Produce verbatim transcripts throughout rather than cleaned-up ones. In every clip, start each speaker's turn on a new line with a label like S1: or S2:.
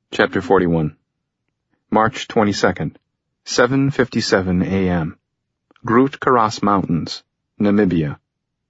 S1: Chapter forty-one. March twenty-second, seven fifty-seven a m Groot Karas Mountains, Namibia.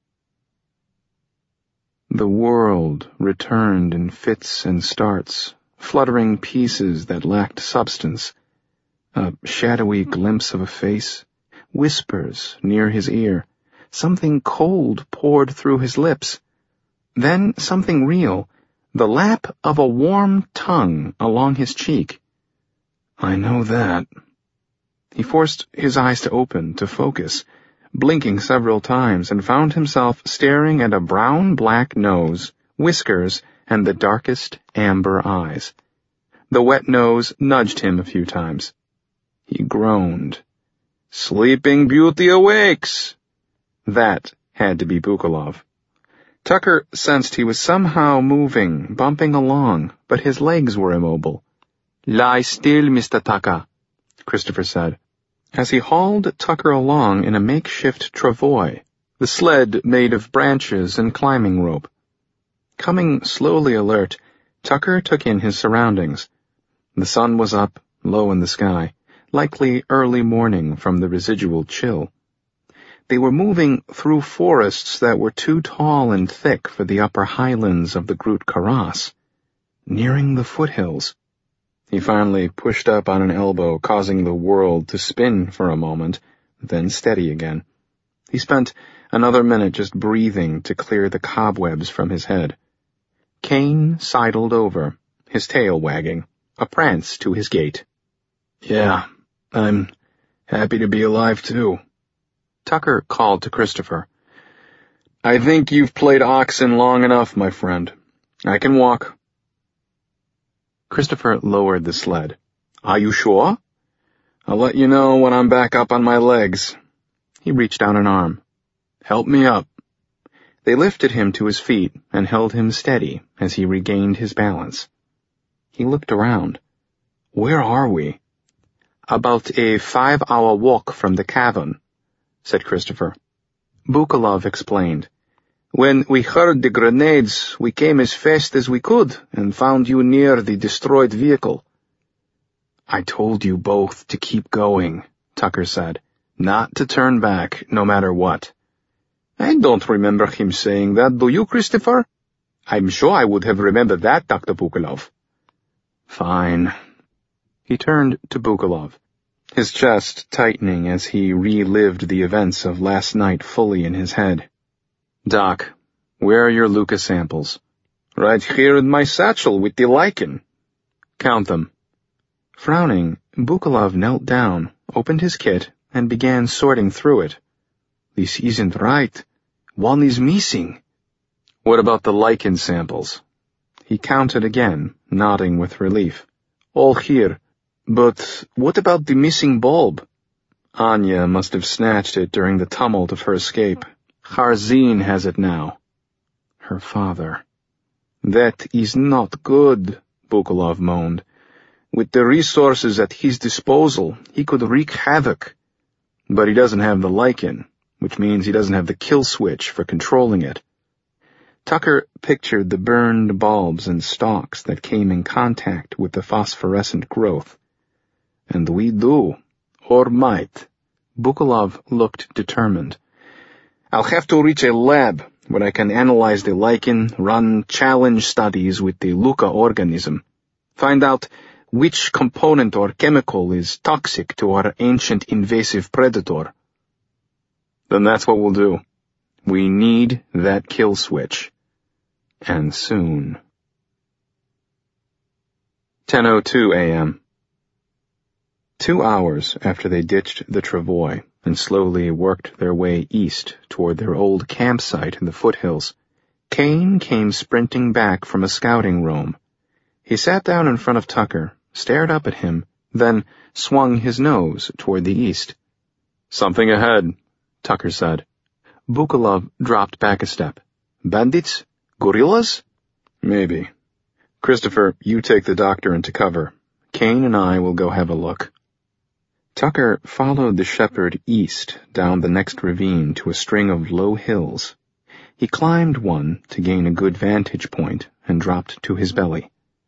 S1: The world returned in fits and starts, fluttering pieces that lacked substance. A shadowy glimpse of a face, whispers near his ear, something cold poured through his lips. Then something real, the lap of a warm tongue along his cheek. I know that. He forced his eyes to open, to focus, blinking several times, and found himself staring at a brown-black nose, whiskers, and the darkest amber eyes. The wet nose nudged him a few times. He groaned. "Sleeping Beauty awakes!" That had to be Bukolov. Tucker sensed he was somehow moving, bumping along, but his legs were immobile. "Lie still, Mister Tucker," Christopher said, as he hauled Tucker along in a makeshift travois, the sled made of branches and climbing rope. Coming slowly alert, Tucker took in his surroundings. The sun was up, low in the sky, likely early morning from the residual chill. They were moving through forests that were too tall and thick for the upper highlands of the Groot Karas, nearing the foothills. He finally pushed up on an elbow, causing the world to spin for a moment, then steady again. He spent another minute just breathing to clear the cobwebs from his head. Kane sidled over, his tail wagging, a prance to his gait. "Yeah, I'm happy to be alive too." Tucker called to Christopher. "I think you've played oxen long enough, my friend. I can walk." Christopher lowered the sled. "Are you sure?" "I'll let you know when I'm back up on my legs." He reached out an arm. "Help me up." They lifted him to his feet and held him steady as he regained his balance. He looked around. "Where are we?" "About a five-hour walk from the cavern," said Christopher. Bukolov explained. "When we heard the grenades, we came as fast as we could and found you near the destroyed vehicle." "I told you both to keep going," Tucker said, "not to turn back, no matter what." "I don't remember him saying that, do you, Christopher?" "I'm sure I would have remembered that, Doctor Bukolov." "Fine." He turned to Bukolov, his chest tightening as he relived the events of last night fully in his head. "Doc, where are your Luca samples?" "Right here in my satchel with the lichen." "Count them." Frowning, Bukolov knelt down, opened his kit, and began sorting through it. "This isn't right. One is missing." "What about the lichen samples?" He counted again, nodding with relief. "All here. But what about the missing bulb?" "Anya must have snatched it during the tumult of her escape. Harzin has it now." Her father. "That is not good," Bukolov moaned. "With the resources at his disposal, he could wreak havoc. But he doesn't have the lichen, which means he doesn't have the kill switch for controlling it." Tucker pictured the burned bulbs and stalks that came in contact with the phosphorescent growth. "And we do, or might." Bukolov looked determined. "I'll have to reach a lab where I can analyze the lichen, run challenge studies with the Luca organism, find out which component or chemical is toxic to our ancient invasive predator." "Then that's what we'll do. We need that kill switch. And soon." ten oh two a m Two hours after they ditched the travois and slowly worked their way east toward their old campsite in the foothills, Kane came sprinting back from a scouting roam. He sat down in front of Tucker, stared up at him, then swung his nose toward the east. "Something ahead," Tucker said. Bukolov dropped back a step. "Bandits? Gorillas?" "Maybe." "Christopher, you take the doctor into cover. Kane and I will go have a look." Tucker followed the shepherd east down the next ravine to a string of low hills. He climbed one to gain a good vantage point and dropped to his belly.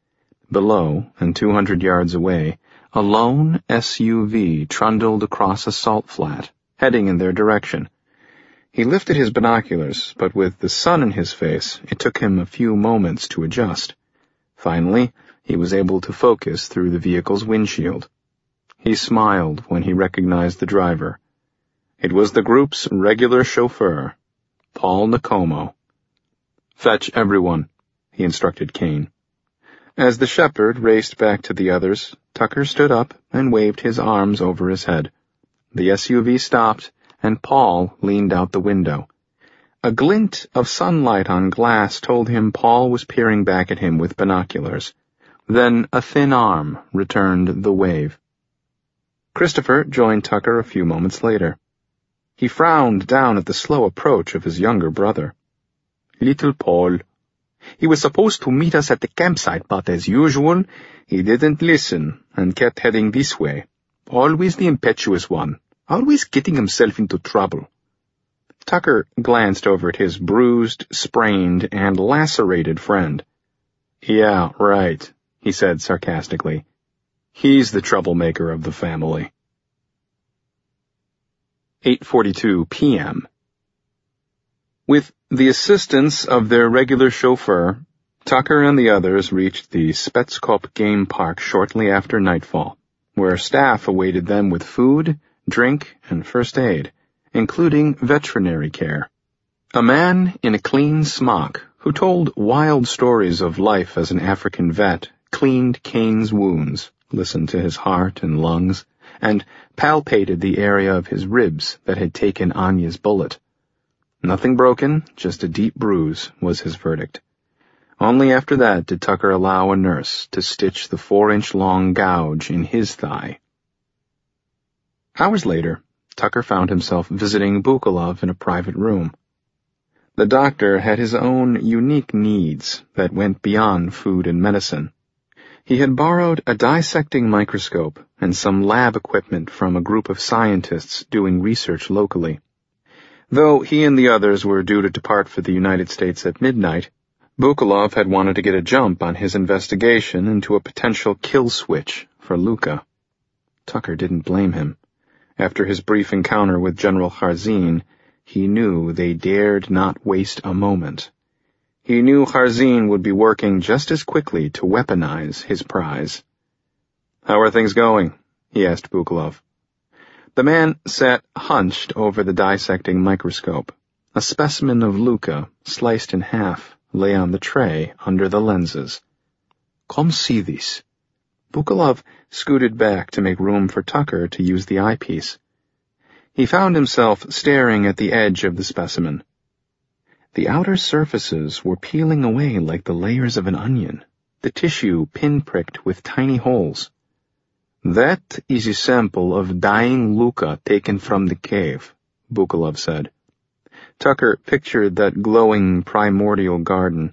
S1: Below, and two hundred yards away, a lone S U V trundled across a salt flat, heading in their direction. He lifted his binoculars, but with the sun in his face, it took him a few moments to adjust. Finally, he was able to focus through the vehicle's windshield. He smiled when he recognized the driver. It was the group's regular chauffeur, Paul Nicomo. "Fetch everyone," he instructed Kane. As the shepherd raced back to the others, Tucker stood up and waved his arms over his head. The S U V stopped, and Paul leaned out the window. A glint of sunlight on glass told him Paul was peering back at him with binoculars. Then a thin arm returned the wave. Christopher joined Tucker a few moments later. He frowned down at the slow approach of his younger brother. "Little Paul. He was supposed to meet us at the campsite, but as usual, he didn't listen and kept heading this way. Always the impetuous one, always getting himself into trouble." Tucker glanced over at his bruised, sprained, and lacerated friend. "Yeah, right," he said sarcastically. "He's the troublemaker of the family." eight forty-two p m With the assistance of their regular chauffeur, Tucker and the others reached the Spetskop Game Park shortly after nightfall, where staff awaited them with food, drink, and first aid, including veterinary care. A man in a clean smock, who told wild stories of life as an African vet, cleaned Kane's wounds, listened to his heart and lungs, and palpated the area of his ribs that had taken Anya's bullet. "Nothing broken, just a deep bruise," was his verdict. Only after that did Tucker allow a nurse to stitch the four-inch-long gouge in his thigh. Hours later, Tucker found himself visiting Bukolov in a private room. The doctor had his own unique needs that went beyond food and medicine. He had borrowed a dissecting microscope and some lab equipment from a group of scientists doing research locally. Though he and the others were due to depart for the United States at midnight, Bukolov had wanted to get a jump on his investigation into a potential kill switch for Luka. Tucker didn't blame him. After his brief encounter with General Harzin, he knew they dared not waste a moment. He knew Harzin would be working just as quickly to weaponize his prize. "How are things going?" he asked Bukolov. The man sat hunched over the dissecting microscope. A specimen of Luka, sliced in half, lay on the tray under the lenses. "Come see this." Bukolov scooted back to make room for Tucker to use the eyepiece. He found himself staring at the edge of the specimen. The outer surfaces were peeling away like the layers of an onion, the tissue pinpricked with tiny holes. "That is a sample of dying Luka taken from the cave," Bukolov said. Tucker pictured that glowing primordial garden.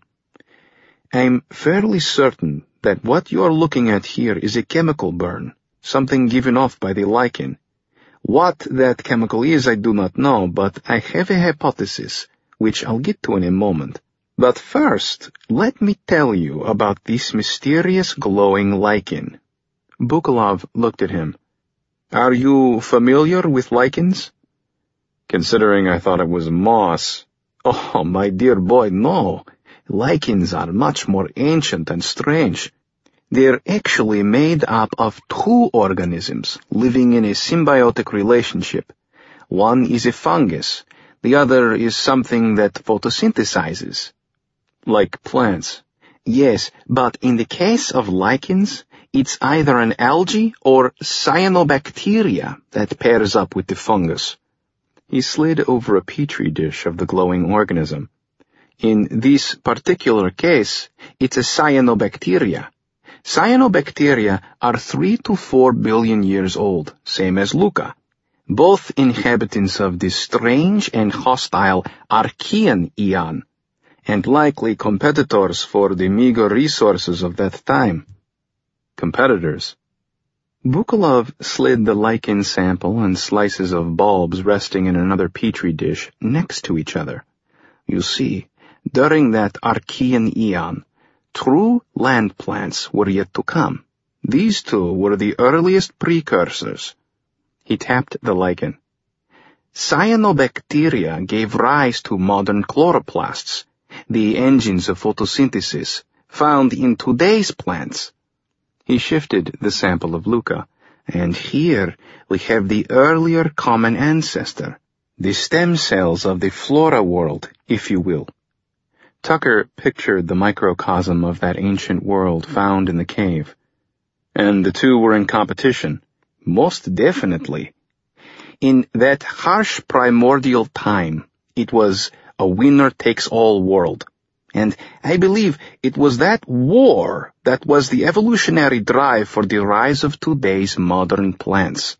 S1: "I'm fairly certain that what you're looking at here is a chemical burn, something given off by the lichen. What that chemical is I do not know, but I have a hypothesis, which I'll get to in a moment. But first, let me tell you about this mysterious glowing lichen." Bukolov looked at him. "Are you familiar with lichens?" "Considering I thought it was moss." "Oh, my dear boy, no. Lichens are much more ancient and strange. They're actually made up of two organisms living in a symbiotic relationship. One is a fungus. The other is something that photosynthesizes." "Like plants." "Yes, but in the case of lichens, it's either an algae or cyanobacteria that pairs up with the fungus." He slid over a petri dish of the glowing organism. "In this particular case, it's a cyanobacteria. Cyanobacteria are three to four billion years old, same as Luka. Both inhabitants of this strange and hostile Archean eon, and likely competitors for the meager resources of that time." "Competitors?" Bukolov slid the lichen sample and slices of bulbs resting in another petri dish next to each other. "You see, during that Archean eon, true land plants were yet to come. These two were the earliest precursors. He tapped the lichen. Cyanobacteria gave rise to modern chloroplasts, the engines of photosynthesis found in today's plants. He shifted the sample of Luca, and here we have the earlier common ancestor, the stem cells of the flora world, if you will. Tucker pictured the microcosm of that ancient world found in the cave. And the two were in competition. Most definitely. In that harsh primordial time, it was a winner-takes-all world. And I believe it was that war that was the evolutionary drive for the rise of today's modern plants.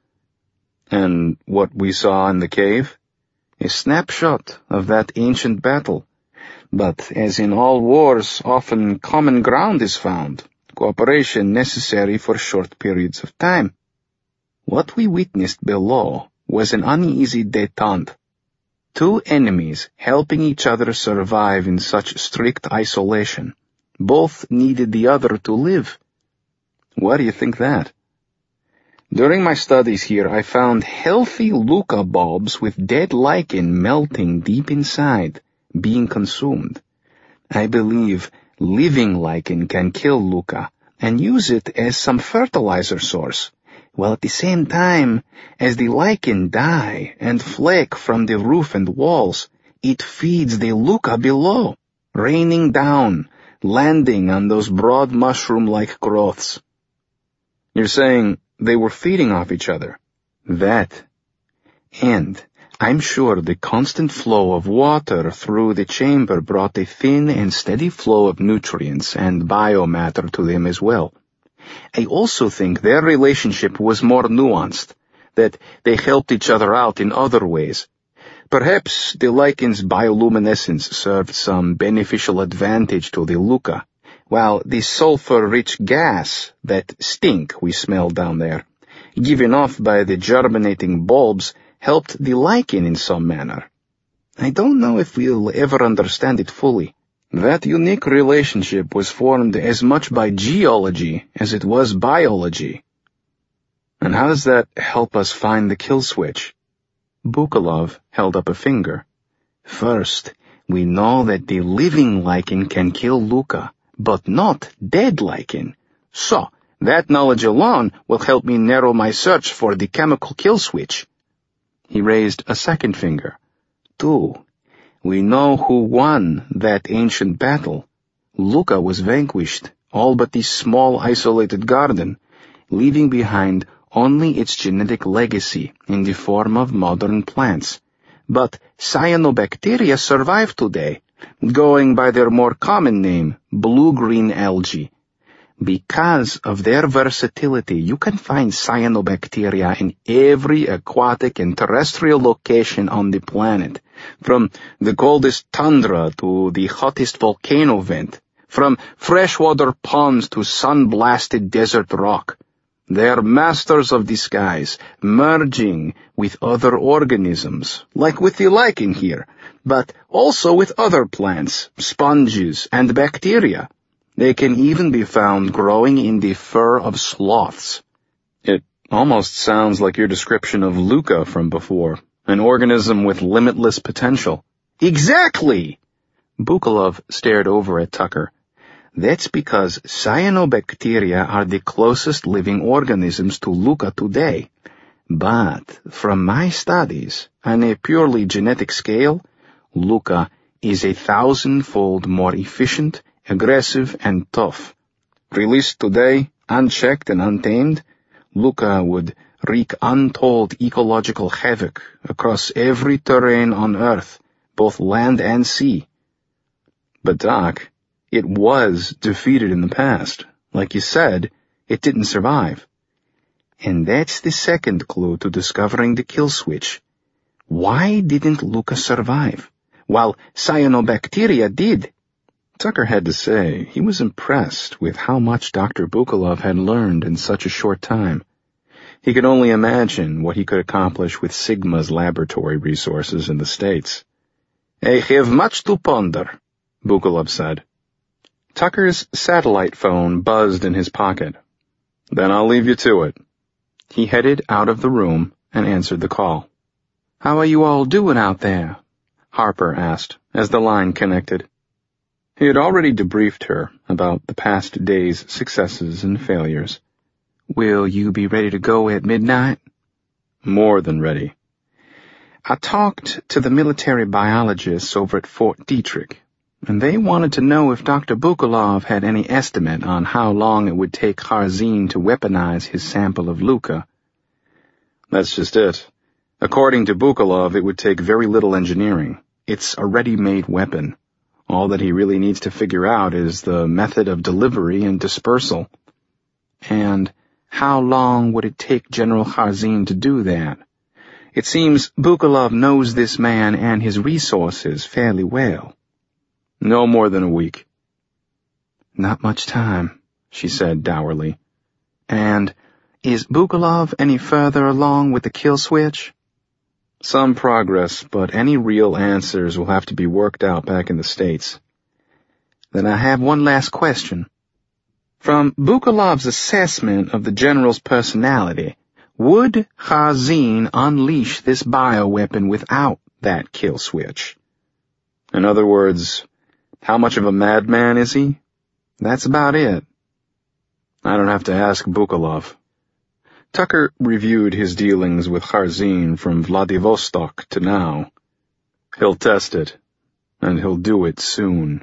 S1: And what we saw in the cave? A snapshot of that ancient battle. But as in all wars, often common ground is found, cooperation necessary for short periods of time. What we witnessed below was an uneasy détente. Two enemies helping each other survive in such strict isolation. Both needed the other to live. Why do you think that? During my studies here, I found healthy Luca bulbs with dead lichen melting deep inside, being consumed. I believe living lichen can kill Luca and use it as some fertilizer source, while at the same time, as the lichen die and flake from the roof and walls, it feeds the Luca below, raining down, landing on those broad mushroom-like growths. You're saying they were feeding off each other? That. And I'm sure the constant flow of water through the chamber brought a thin and steady flow of nutrients and biomatter to them as well. I also think their relationship was more nuanced, that they helped each other out in other ways. Perhaps the lichen's bioluminescence served some beneficial advantage to the Luca, while the sulfur-rich gas, that stink we smelled down there, given off by the germinating bulbs, helped the lichen in some manner. I don't know if we'll ever understand it fully. That unique relationship was formed as much by geology as it was biology. And how does that help us find the kill switch? Bukolov held up a finger. First, we know that the living lichen can kill Luca, but not dead lichen. So, that knowledge alone will help me narrow my search for the chemical kill switch. He raised a second finger. Two, we know who won that ancient battle. Luca was vanquished, all but the small isolated garden, leaving behind only its genetic legacy in the form of modern plants. But cyanobacteria survive today, going by their more common name, blue-green algae. Because of their versatility, you can find cyanobacteria in every aquatic and terrestrial location on the planet, from the coldest tundra to the hottest volcano vent, from freshwater ponds to sun-blasted desert rock. They are masters of disguise, merging with other organisms, like with the lichen here, but also with other plants, sponges, and bacteria. They can even be found growing in the fur of sloths. It almost sounds like your description of Luca from before, an organism with limitless potential. Exactly! Bukolov stared over at Tucker. That's because cyanobacteria are the closest living organisms to Luca today. But from my studies, on a purely genetic scale, Luca is a thousandfold more efficient, aggressive, and tough. Released today, unchecked and untamed, Luca would wreak untold ecological havoc across every terrain on Earth, both land and sea. But Doc, it was defeated in the past. Like you said, it didn't survive. And that's the second clue to discovering the kill switch. Why didn't Luca survive, while cyanobacteria did? Tucker had to say he was impressed with how much Doctor Bukolov had learned in such a short time. He could only imagine what he could accomplish with Sigma's laboratory resources in the States. I have much to ponder, Bukolov said. Tucker's satellite phone buzzed in his pocket. Then I'll leave you to it. He headed out of the room and answered the call. How are you all doing out there? Harper asked as the line connected. He had already debriefed her about the past day's successes and failures. Will you be ready to go at midnight? More than ready. I talked to the military biologists over at Fort Detrick, and they wanted to know if Doctor Bukolov had any estimate on how long it would take Harzin to weaponize his sample of Luca. That's just it. According to Bukolov, it would take very little engineering. It's a ready-made weapon. All that he really needs to figure out is the method of delivery and dispersal. And how long would it take General Harzin to do that? It seems Bukolov knows this man and his resources fairly well. No more than a week. Not much time, she said dourly. And is Bukolov any further along with the kill switch? Some progress, but any real answers will have to be worked out back in the States. Then I have one last question. From Bukolov's assessment of the general's personality, would Harzin unleash this bioweapon without that kill switch? In other words, how much of a madman is he? That's about it. I don't have to ask Bukolov. Tucker reviewed his dealings with Harzin from Vladivostok to now. He'll test it, and he'll do it soon.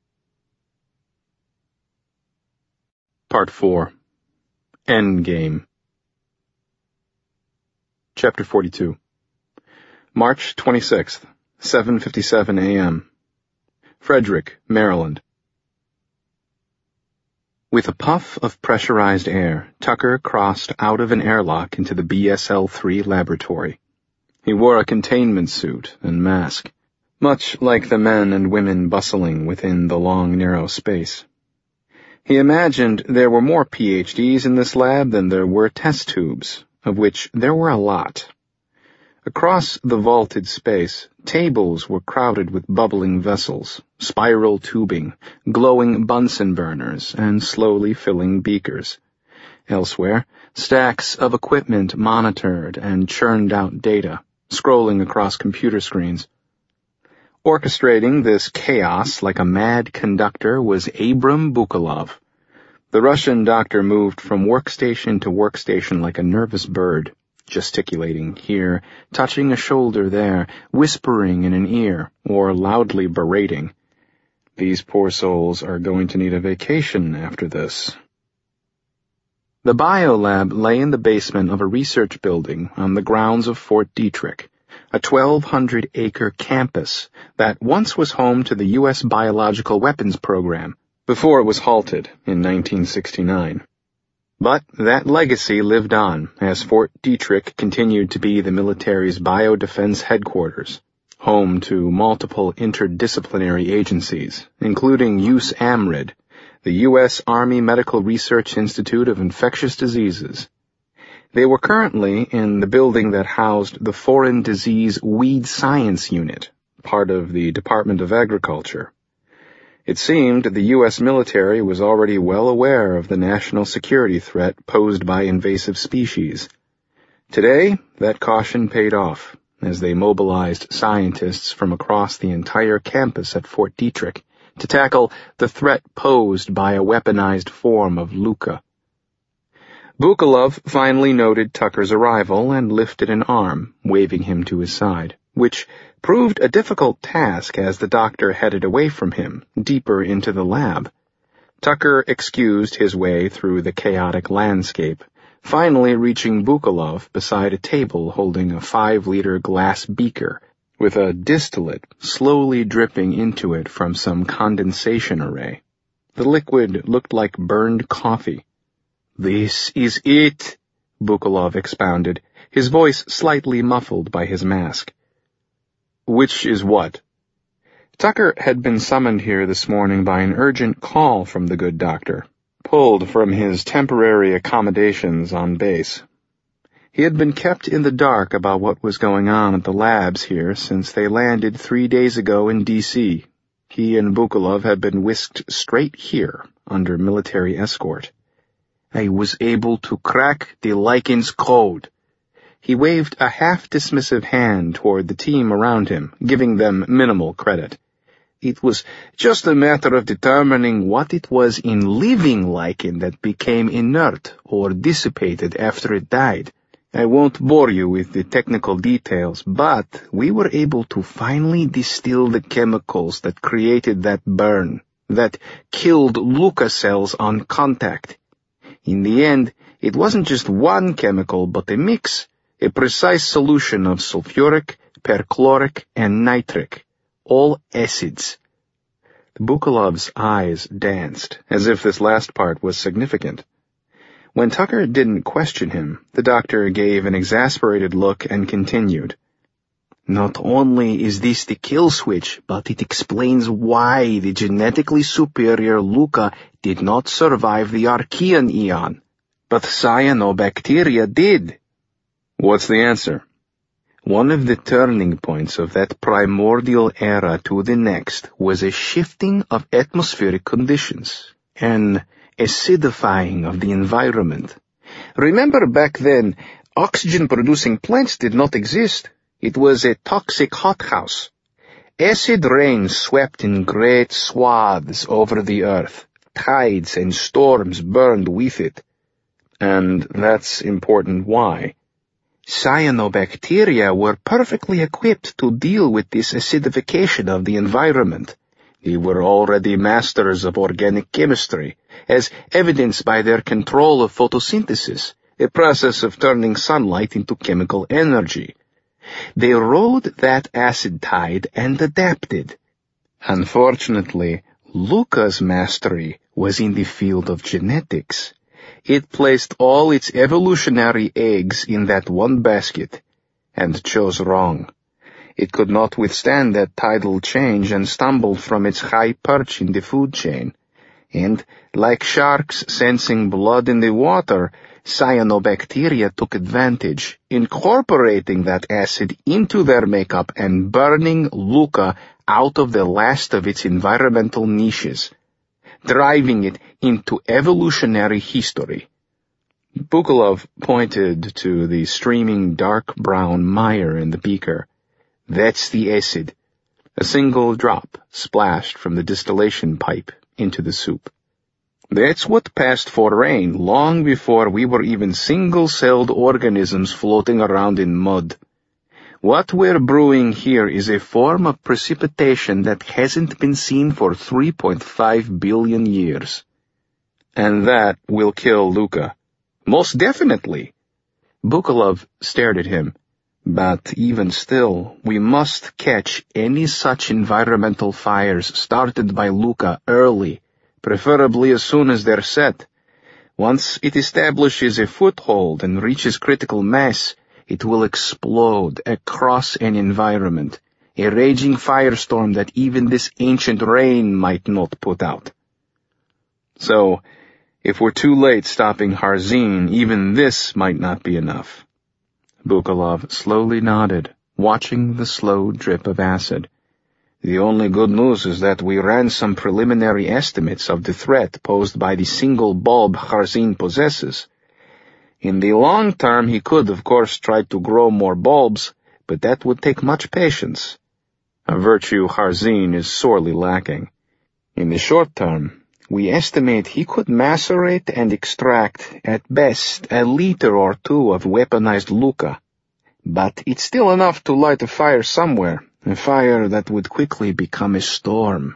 S1: Part four. Endgame. Chapter forty-two. March twenty-sixth, seven fifty-seven a m Frederick, Maryland. With a puff of pressurized air, Tucker crossed out of an airlock into the B S L three laboratory. He wore a containment suit and mask, much like the men and women bustling within the long, narrow space. He imagined there were more P H Ds in this lab than there were test tubes, of which there were a lot. Across the vaulted space, tables were crowded with bubbling vessels, spiral tubing, glowing Bunsen burners, and slowly filling beakers. Elsewhere, stacks of equipment monitored and churned out data, scrolling across computer screens. Orchestrating this chaos like a mad conductor was Abram Bukolov. The Russian doctor moved from workstation to workstation like a nervous bird, gesticulating here, touching a shoulder there, whispering in an ear, or loudly berating. These poor souls are going to need a vacation after this. The biolab lay in the basement of a research building on the grounds of Fort Detrick, a twelve hundred acre campus that once was home to the U S Biological Weapons Program, before it was halted in nineteen sixty-nine. But that legacy lived on as Fort Detrick continued to be the military's biodefense headquarters, home to multiple interdisciplinary agencies, including U S A M R I D, the U S Army Medical Research Institute of Infectious Diseases. They were currently in the building that housed the Foreign Disease Weed Science Unit, part of the Department of Agriculture. It seemed the U S military was already well aware of the national security threat posed by invasive species. Today, that caution paid off as they mobilized scientists from across the entire campus at Fort Detrick to tackle the threat posed by a weaponized form of Luca. Bukolov finally noted Tucker's arrival and lifted an arm, waving him to his side, which proved a difficult task as the doctor headed away from him, deeper into the lab. Tucker excused his way through the chaotic landscape, finally reaching Bukolov beside a table holding a five-liter glass beaker with a distillate slowly dripping into it from some condensation array. The liquid looked like burned coffee. "This is it," Bukolov expounded, his voice slightly muffled by his mask. "Which is what?" Tucker had been summoned here this morning by an urgent call from the good doctor, pulled from his temporary accommodations on base. He had been kept in the dark about what was going on at the labs here since they landed three days ago in D C, He and Bukolov had been whisked straight here under military escort. I was able to crack the Lycan's code. He waved a half-dismissive hand toward the team around him, giving them minimal credit. It was just a matter of determining what it was in living Lycan that became inert or dissipated after it died. I won't bore you with the technical details, but we were able to finally distill the chemicals that created that burn, that killed Luca cells on contact. In the end, it wasn't just one chemical, but a mix, a precise solution of sulfuric, perchloric, and nitric, all acids. Bukolov's eyes danced, as if this last part was significant. When Tucker didn't question him, the doctor gave an exasperated look and continued. Not only is this the kill switch, but it explains why the genetically superior Luca did not survive the Archean Eon, but cyanobacteria did. What's the answer? One of the turning points of that primordial era to the next was a shifting of atmospheric conditions, an acidifying of the environment. Remember back then, oxygen-producing plants did not exist. It was a toxic hothouse. Acid rain swept in great swaths over the earth. Tides and storms burned with it. And that's important why. Cyanobacteria were perfectly equipped to deal with this acidification of the environment. They were already masters of organic chemistry, as evidenced by their control of photosynthesis, a process of turning sunlight into chemical energy. They rode that acid tide and adapted. Unfortunately, Luca's mastery was in the field of genetics. It placed all its evolutionary eggs in that one basket, and chose wrong. It could not withstand that tidal change and stumbled from its high perch in the food chain. And, like sharks sensing blood in the water, cyanobacteria took advantage, incorporating that acid into their makeup and burning Luca out of the last of its environmental niches, driving it into evolutionary history. Bukolov pointed to the streaming dark brown mire in the beaker. That's the acid. A single drop splashed from the distillation pipe into the soup. That's what passed for rain long before we were even single-celled organisms floating around in mud. What we're brewing here is a form of precipitation that hasn't been seen for three point five billion years. And that will kill Luca. Most definitely. Bukolov stared at him. But even still, we must catch any such environmental fires started by Luca early, preferably as soon as they're set. Once it establishes a foothold and reaches critical mass, it will explode across an environment, a raging firestorm that even this ancient rain might not put out. So, if we're too late stopping Harzin, even this might not be enough. Bukolov slowly nodded, watching the slow drip of acid. The only good news is that we ran some preliminary estimates of the threat posed by the single bulb Harzin possesses. In the long term, he could, of course, try to grow more bulbs, but that would take much patience, a virtue Harzin is sorely lacking. In the short term, we estimate he could macerate and extract, at best, a liter or two of weaponized Luca. But it's still enough to light a fire somewhere, a fire that would quickly become a storm.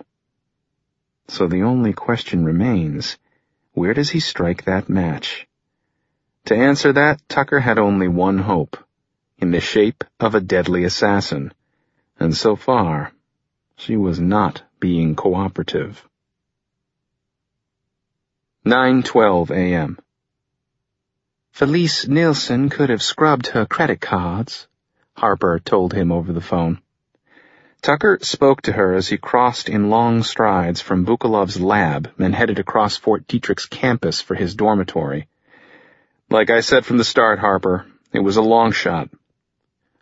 S1: So the only question remains, where does he strike that match? To answer that, Tucker had only one hope, in the shape of a deadly assassin. And so far, she was not being cooperative. nine twelve a.m. Felice Nielsen could have scrubbed her credit cards, Harper told him over the phone. Tucker spoke to her as he crossed in long strides from Bukolov's lab and headed across Fort Detrick's campus for his dormitory. Like I said from the start, Harper, it was a long shot.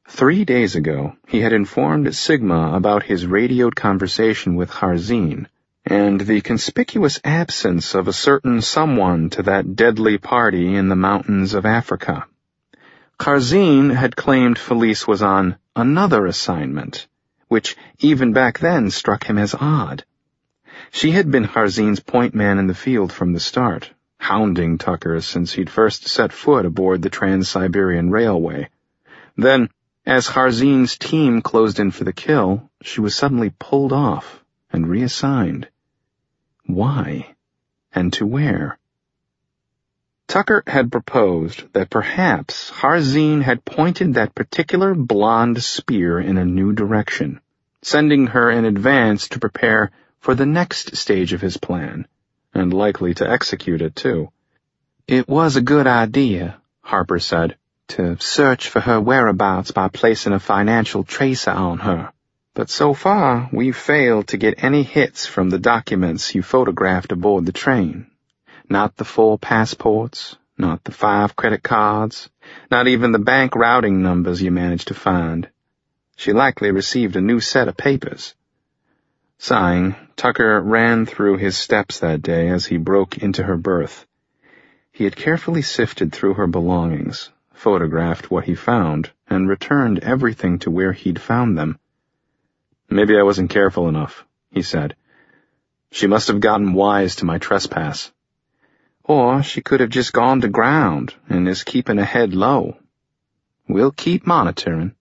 S1: Three days ago, he had informed Sigma about his radioed conversation with Harzine, and the conspicuous absence of a certain someone to that deadly party in the mountains of Africa. Harzine had claimed Felice was on another assignment, which even back then struck him as odd. She had been Harzine's point man in the field from the start, hounding Tucker since he'd first set foot aboard the Trans-Siberian Railway. Then, as Harzine's team closed in for the kill, she was suddenly pulled off and reassigned. Why? And to where? Tucker had proposed that perhaps Harzine had pointed that particular blonde spear in a new direction, sending her in advance to prepare for the next stage of his plan, and likely to execute it too. It was a good idea, Harper said, to search for her whereabouts by placing a financial tracer on her. But so far, we've failed to get any hits from the documents you photographed aboard the train. Not the four passports, not the five credit cards, not even the bank routing numbers you managed to find. She likely received a new set of papers. Sighing, Tucker ran through his steps that day as he broke into her berth. He had carefully sifted through her belongings, photographed what he found, and returned everything to where he'd found them. Maybe I wasn't careful enough, he said. She must have gotten wise to my trespass. Or she could have just gone to ground and is keeping her head low. We'll keep monitoring.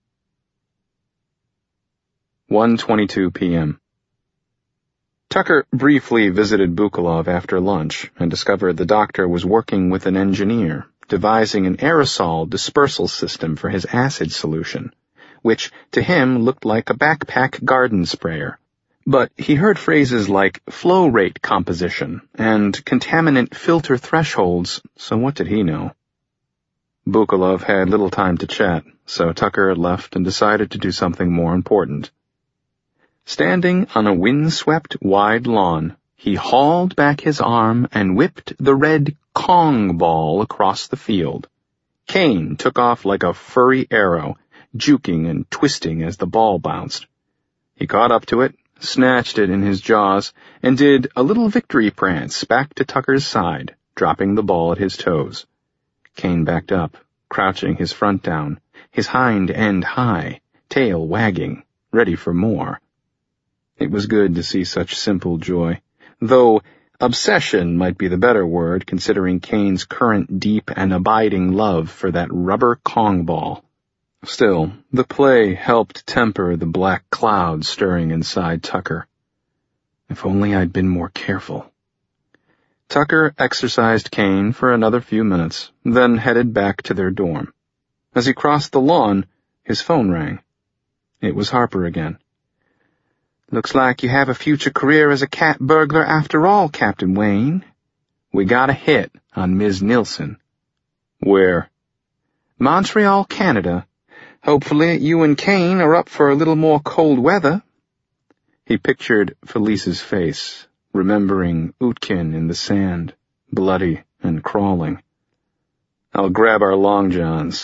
S1: one twenty-two p.m. Tucker briefly visited Bukolov after lunch and discovered the doctor was working with an engineer, devising an aerosol dispersal system for his acid solution, which to him looked like a backpack garden sprayer. But he heard phrases like flow rate composition and contaminant filter thresholds, so what did he know? Bukolov had little time to chat, so Tucker left and decided to do something more important. Standing on a wind-swept wide lawn, he hauled back his arm and whipped the red Kong ball across the field. Kane took off like a furry arrow, juking and twisting as the ball bounced. He caught up to it, snatched it in his jaws, and did a little victory prance back to Tucker's side, dropping the ball at his toes. Kane backed up, crouching his front down, his hind end high, tail wagging, ready for more. It was good to see such simple joy, though obsession might be the better word considering Kane's current deep and abiding love for that rubber Kong ball. Still, the play helped temper the black cloud stirring inside Tucker. If only I'd been more careful. Tucker exercised Kane for another few minutes, then headed back to their dorm. As he crossed the lawn, his phone rang. It was Harper again. Looks like you have a future career as a cat burglar after all, Captain Wayne. We got a hit on Miz Nilsson. Where? Montreal, Canada. Hopefully you and Kane are up for a little more cold weather. He pictured Felice's face, remembering Utkin in the sand, bloody and crawling. I'll grab our long johns.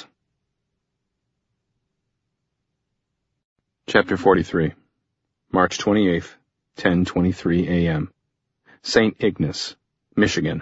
S1: Chapter forty-three. March twenty-eighth, ten twenty-three a.m. Saint Ignace, Michigan.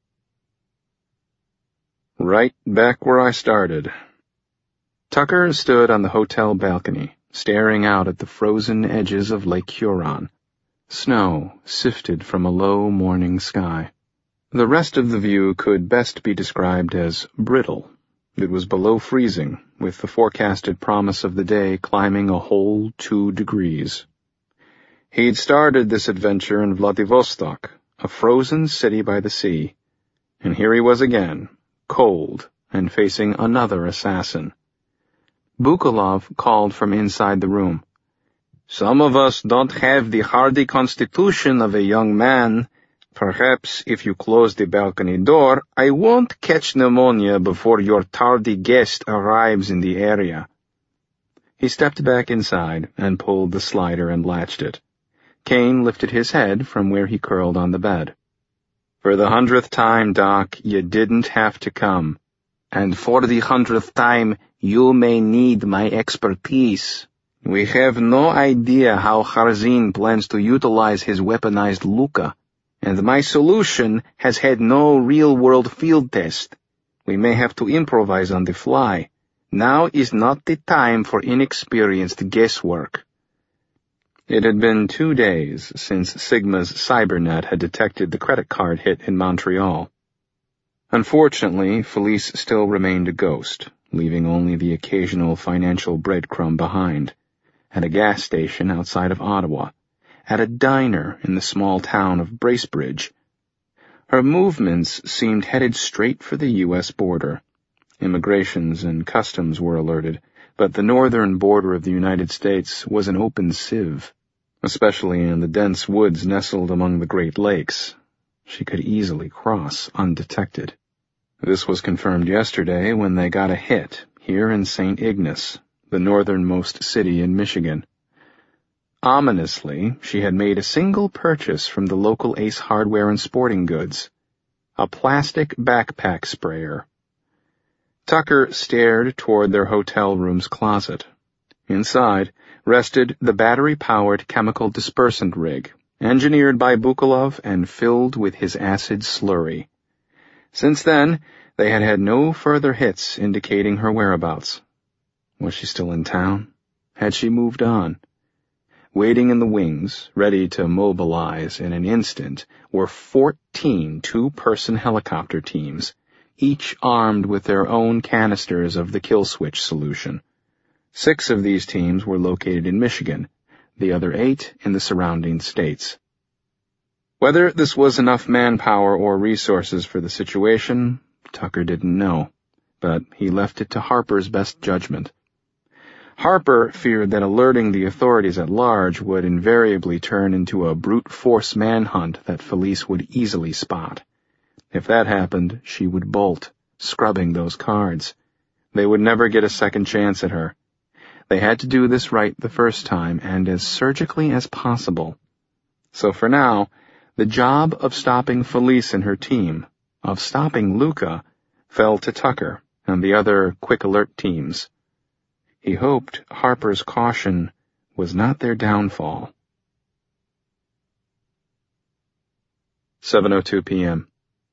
S1: Right back where I started. Tucker stood on the hotel balcony, staring out at the frozen edges of Lake Huron. Snow sifted from a low morning sky. The rest of the view could best be described as brittle. It was below freezing, with the forecasted promise of the day climbing a whole two degrees. He'd started this adventure in Vladivostok, a frozen city by the sea, and here he was again, cold and facing another assassin. Bukolov called from inside the room. Some of us don't have the hardy constitution of a young man. Perhaps if you close the balcony door, I won't catch pneumonia before your tardy guest arrives in the area. He stepped back inside and pulled the slider and latched it. Kane lifted his head from where he curled on the bed. For the hundredth time, Doc, you didn't have to come.
S2: and for the hundredth time, you may need my expertise. We have no idea how Harzin plans to utilize his weaponized Luka, and my solution has had no real-world field test. We may have to improvise on the fly. Now is not the time for inexperienced guesswork. It had been two days since Sigma's cybernet had detected the credit card hit in Montreal. Unfortunately, Felice still remained a ghost, leaving only the occasional financial breadcrumb behind, at a gas station outside of Ottawa, at a diner in the small town of Bracebridge. Her movements seemed headed straight for the U S border. Immigrations and customs were alerted, but the northern border of the United States was an open sieve, especially in the dense woods nestled among the Great Lakes. She could easily cross undetected. This was confirmed yesterday when they got a hit here in Saint Ignace, the northernmost city in Michigan. Ominously, she had made a single purchase from the local Ace Hardware and Sporting Goods, a plastic backpack sprayer. Tucker stared toward their hotel room's closet. Inside rested the battery-powered chemical dispersant rig, engineered by Bukolov and filled with his acid slurry. Since then, they had had no further hits indicating her whereabouts. Was she still in town? Had she moved on? Waiting in the wings, ready to mobilize in an instant, were fourteen two-person helicopter teams, each armed with their own canisters of the kill switch solution. Six of these teams were located in Michigan, the other eight in the surrounding states. Whether this was enough manpower or resources for the situation, Tucker didn't know, but he left it to Harper's best judgment. Harper feared that alerting the authorities at large would invariably turn into a brute force manhunt that Felice would easily spot. If that happened, she would bolt, scrubbing those cards. They would never get a second chance at her. They had to do this right the first time and as surgically as possible. So for now, the job of stopping Felice and her team, of stopping Luka, fell to Tucker and the other quick alert teams. He hoped Harper's caution was not their downfall. seven oh two p.m.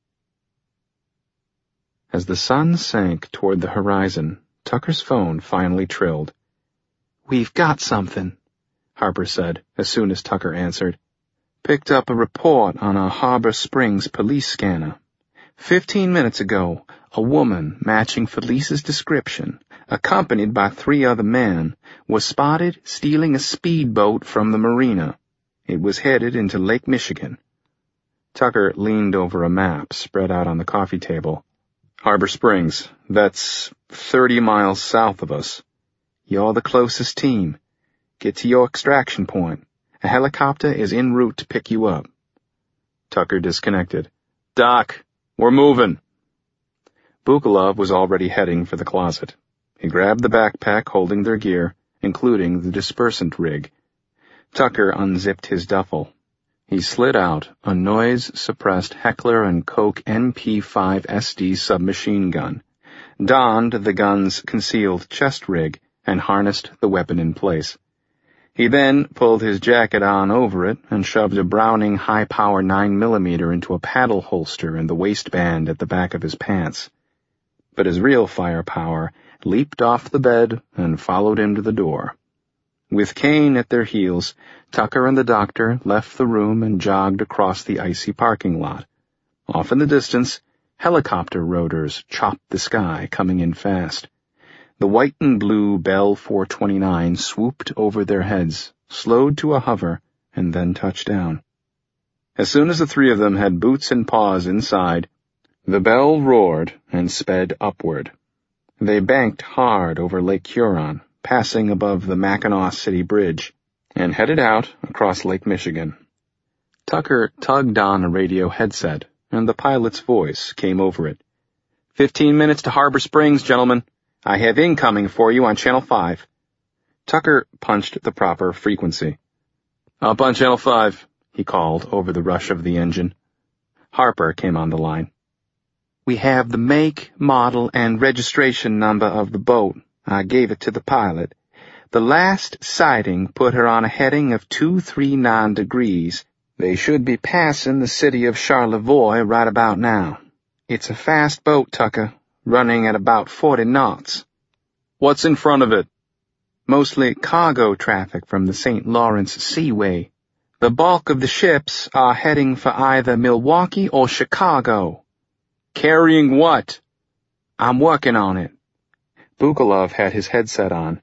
S2: As the sun sank toward the horizon, Tucker's phone finally trilled. "We've got something," Harper said, as soon as Tucker answered. "Picked up a report on a Harbor Springs police scanner. Fifteen minutes ago, a woman matching Felice's description, accompanied by three other men, was spotted stealing a speedboat from the marina. It was headed into Lake Michigan." Tucker leaned over a map spread out on the coffee table. "Harbor Springs, that's thirty miles south of us. You're the closest team. Get to your extraction point. A helicopter is en route to pick you up." Tucker disconnected. "Doc, we're moving." Bukolov was already heading for the closet. He grabbed the backpack holding their gear, including the dispersant rig. Tucker unzipped his duffel. He slid out a noise-suppressed Heckler and Koch N P five S D submachine gun, donned the gun's concealed chest rig, and harnessed the weapon in place. He then pulled his jacket on over it and shoved a Browning high-power nine millimeter into a paddle holster in the waistband at the back of his pants. But his real firepower leaped off the bed and followed him to the door. With Kane at their heels, Tucker and the doctor left the room and jogged across the icy parking lot. Off in the distance, helicopter rotors chopped the sky, coming in fast. The white and blue Bell four twenty-nine swooped over their heads, slowed to a hover, and then touched down. As soon as the three of them had boots and paws inside, the Bell roared and sped upward. They banked hard over Lake Huron, passing above the Mackinac City Bridge, and headed out across Lake Michigan. Tucker tugged on a radio headset, and the pilot's voice came over it. Fifteen minutes to Harbor Springs, gentlemen. I have incoming for you on Channel five. Tucker punched the proper frequency. Up on Channel five, he called over the rush of the engine. Harper came on the line. We have the make, model, and registration number of the boat. I gave it to the pilot. The last sighting put her on a heading of two three nine degrees. They should be passing the city of Charlevoix right about now. It's a fast boat, Tucker, running at about forty knots.
S1: What's in front of it?
S2: Mostly cargo traffic from the Saint Lawrence Seaway. The bulk of the ships are heading for either Milwaukee or Chicago.
S1: Carrying what?
S2: I'm working on it. Bukolov had his headset on.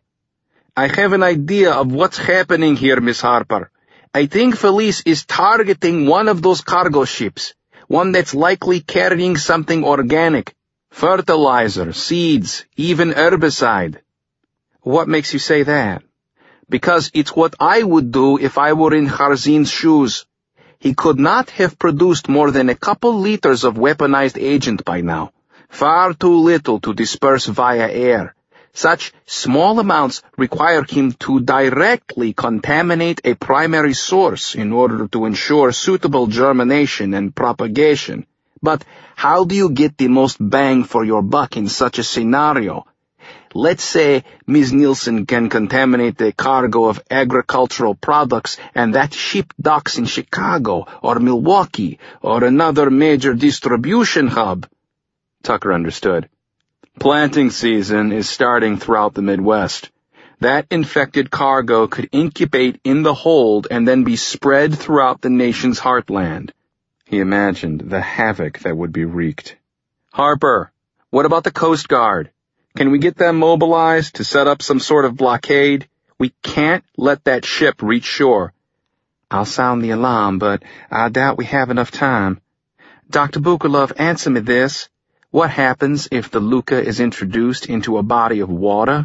S3: I have an idea of what's happening here, Miss Harper. I think Felice is targeting one of those cargo ships, one that's likely carrying something organic, fertilizer, seeds, even herbicide.
S2: What makes you say that?
S3: Because it's what I would do if I were in Harzin's shoes. He could not have produced more than a couple liters of weaponized agent by now. Far too little to disperse via air. Such small amounts require him to directly contaminate a primary source in order to ensure suitable germination and propagation. But how do you get the most bang for your buck in such a scenario? Let's say Miz Nielsen can contaminate a cargo of agricultural products and that ship docks in Chicago or Milwaukee or another major distribution hub.
S1: Tucker understood. Planting season is starting throughout the Midwest. That infected cargo could incubate in the hold and then be spread throughout the nation's heartland. He imagined the havoc that would be wreaked. Harper, what about the Coast Guard? Can we get them mobilized to set up some sort of blockade? We can't let that ship reach shore.
S2: I'll sound the alarm, but I doubt we have enough time. Doctor Bukolov, answer me this. What happens if the Luca is introduced into a body of water?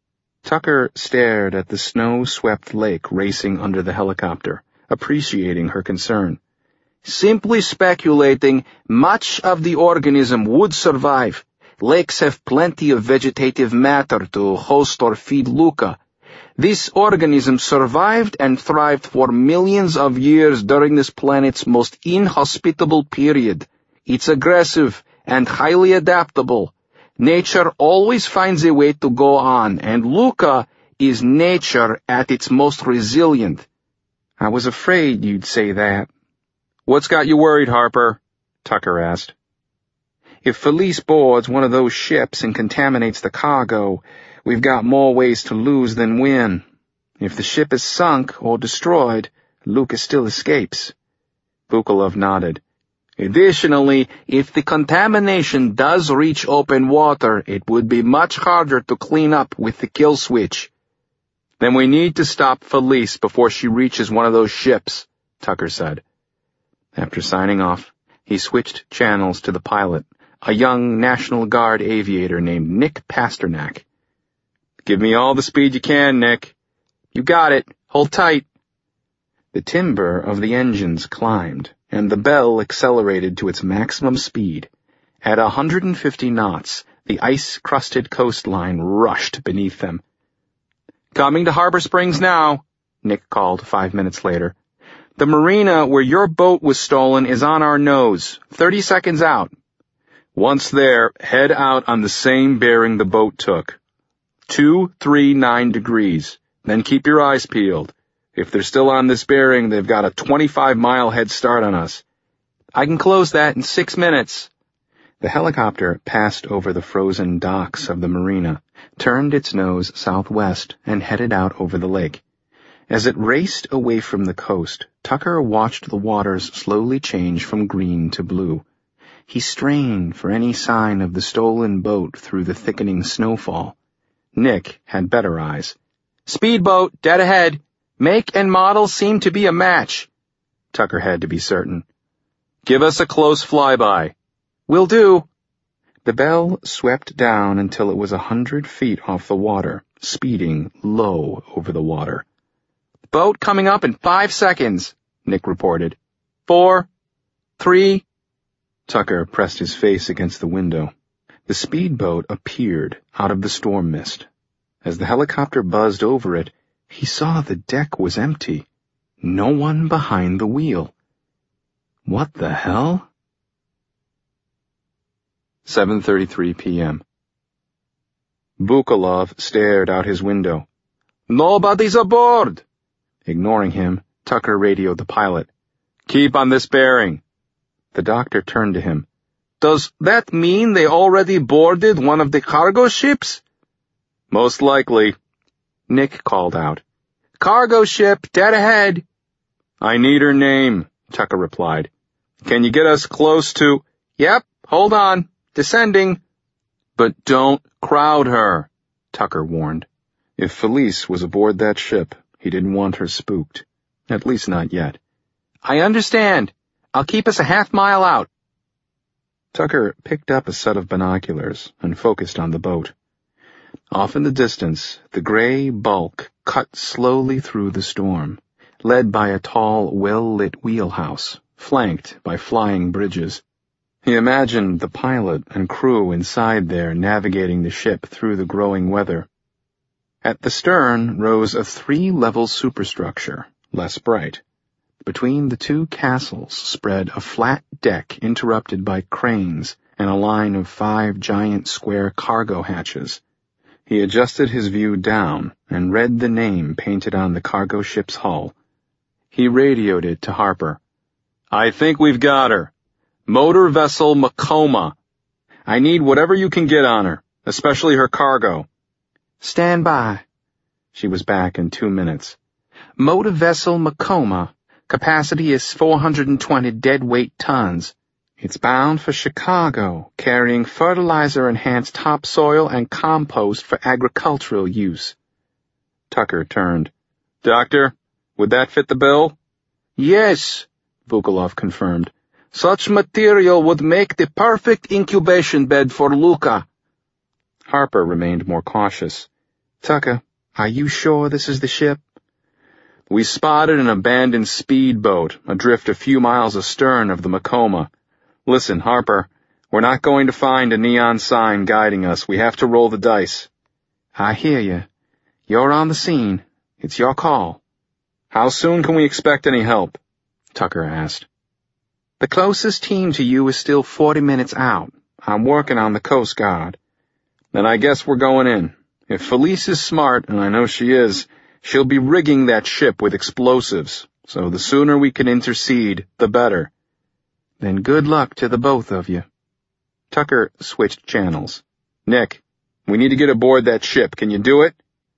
S2: Tucker stared at the snow-swept lake racing under the helicopter, appreciating her concern.
S3: Simply speculating, much of the organism would survive. Lakes have plenty of vegetative matter to host or feed Luca. This organism survived and thrived for millions of years during this planet's most inhospitable period. It's aggressive and highly adaptable. Nature always finds a way to go on, and Luca is nature at its most resilient.
S2: I was afraid you'd say that.
S1: What's got you worried, Harper? Tucker asked.
S2: If Felice boards one of those ships and contaminates the cargo, we've got more ways to lose than win. If the ship is sunk or destroyed, Luca still escapes.
S1: Bukolov nodded.
S3: Additionally, if the contamination does reach open water, it would be much harder to clean up with the kill switch.
S1: Then we need to stop Felice before she reaches one of those ships, Tucker said.
S2: After signing off, he switched channels to the pilot, a young National Guard aviator named Nick Pasternak.
S1: Give me all the speed you can, Nick.
S3: You got it. Hold tight.
S2: The timbre of the engines climbed, and the Belle accelerated to its maximum speed. At one hundred fifty knots, the ice-crusted coastline rushed beneath them.
S1: Coming to Harbor Springs now, Nick called five minutes later. The marina where your boat was stolen is on our nose, thirty seconds out. Once there, head out on the same bearing the boat took. Two, three, nine degrees. Then keep your eyes peeled. If they're still on this bearing, they've got a twenty-five mile head start on us.
S3: I can close that in six minutes.
S2: The helicopter passed over the frozen docks of the marina, turned its nose southwest, and headed out over the lake. As it raced away from the coast, Tucker watched the waters slowly change from green to blue. He strained for any sign of the stolen boat through the thickening snowfall. Nick had better eyes.
S3: Speedboat, dead ahead. Make and model seem to be a match.
S2: Tucker had to be certain.
S1: Give us a close flyby.
S3: Will do.
S2: The Belle swept down until it was a hundred feet off the water, speeding low over the water.
S3: Boat coming up in five seconds, Nick reported. Four, three.
S2: Tucker pressed his face against the window. The speedboat appeared out of the storm mist. As the helicopter buzzed over it, he saw the deck was empty. No one behind the wheel. What the hell?
S1: seven thirty-three p.m. Bukolov stared out his window.
S3: Nobody's aboard.
S1: Ignoring him, Tucker radioed the pilot. Keep on this bearing. The doctor turned to him.
S3: Does that mean they already boarded one of the cargo ships?
S1: Most likely. Nick called out.
S3: Cargo ship, dead ahead.
S1: I need her name, Tucker replied. Can you get us close to...
S3: Yep, hold on. Descending.
S1: But don't crowd her, Tucker warned. If Felice was aboard that ship, he didn't want her spooked. At least not yet.
S3: I understand. I'll keep us a half mile out.
S1: Tucker picked up a set of binoculars and focused on the boat. Off in the distance, the gray bulk cut slowly through the storm, led by a tall, well-lit wheelhouse, flanked by flying bridges. He imagined the pilot and crew inside there navigating the ship through the growing weather. At the stern rose a three-level superstructure, less bright. Between the two castles spread a flat deck interrupted by cranes and a line of five giant square cargo hatches. He adjusted his view down and read the name painted on the cargo ship's hull. He radioed it to Harper. I think we've got her. Motor vessel Macoma. I need whatever you can get on her, especially her cargo.
S2: Stand by.
S1: She was back in two minutes.
S2: Motor vessel Macoma. Capacity is four hundred twenty deadweight tons. It's bound for Chicago, carrying fertilizer-enhanced topsoil and compost for agricultural use.
S1: Tucker turned. Doctor, would that fit the bill?
S3: Yes, Bukolov confirmed. Such material would make the perfect incubation bed for Luca.
S1: Harper remained more cautious.
S2: Tucker, are you sure this is the ship?
S1: We spotted an abandoned speedboat adrift a few miles astern of the Macoma. Listen, Harper, we're not going to find a neon sign guiding us. We have to roll the dice.
S2: I hear you. You're on the scene. It's your call.
S1: How soon can we expect any help? Tucker asked.
S2: The closest team to you is still forty minutes out. I'm working on the Coast Guard.
S1: Then I guess we're going in. If Felice is smart, and I know she is, she'll be rigging that ship with explosives, so the sooner we can intercede, the better.
S2: Then good luck to the both of you.
S1: Tucker switched channels. Nick, we need to get aboard that ship. Can you do it?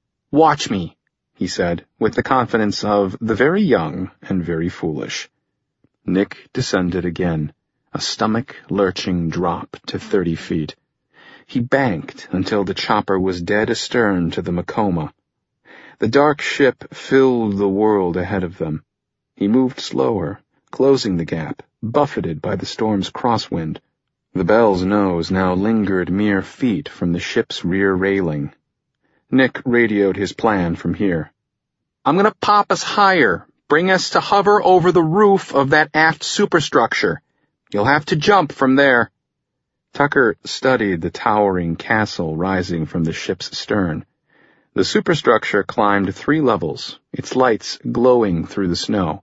S2: Watch me,
S1: he said, with the confidence of the very young and very foolish. Nick descended again, a stomach-lurching drop to thirty feet. He banked until the chopper was dead astern to the Macoma. The dark ship filled the world ahead of them. He moved slower, closing the gap, buffeted by the storm's crosswind. The Belle's nose now lingered mere feet from the ship's rear railing. Nick radioed his plan from here.
S3: I'm gonna pop us higher, bring us to hover over the roof of that aft superstructure. You'll have to jump from there.
S1: Tucker studied the towering castle rising from the ship's stern. The superstructure climbed three levels, its lights glowing through the snow.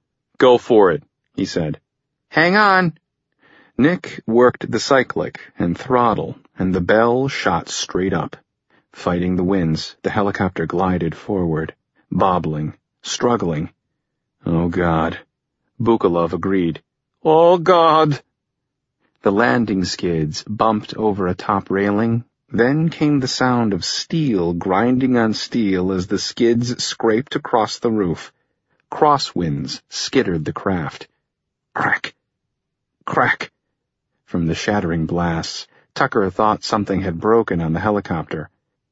S1: Go for it, he said.
S2: Hang on.
S1: Nick worked the cyclic and throttle, and the Belle shot straight up. Fighting the winds, the helicopter glided forward, bobbling, struggling. Oh, God. Bukolov agreed.
S3: Oh, God.
S1: The landing skids bumped over a top railing. Then came the sound of steel grinding on steel as the skids scraped across the roof. Crosswinds skittered the craft. Crack! Crack! From the shattering blasts, Tucker thought something had broken on the helicopter.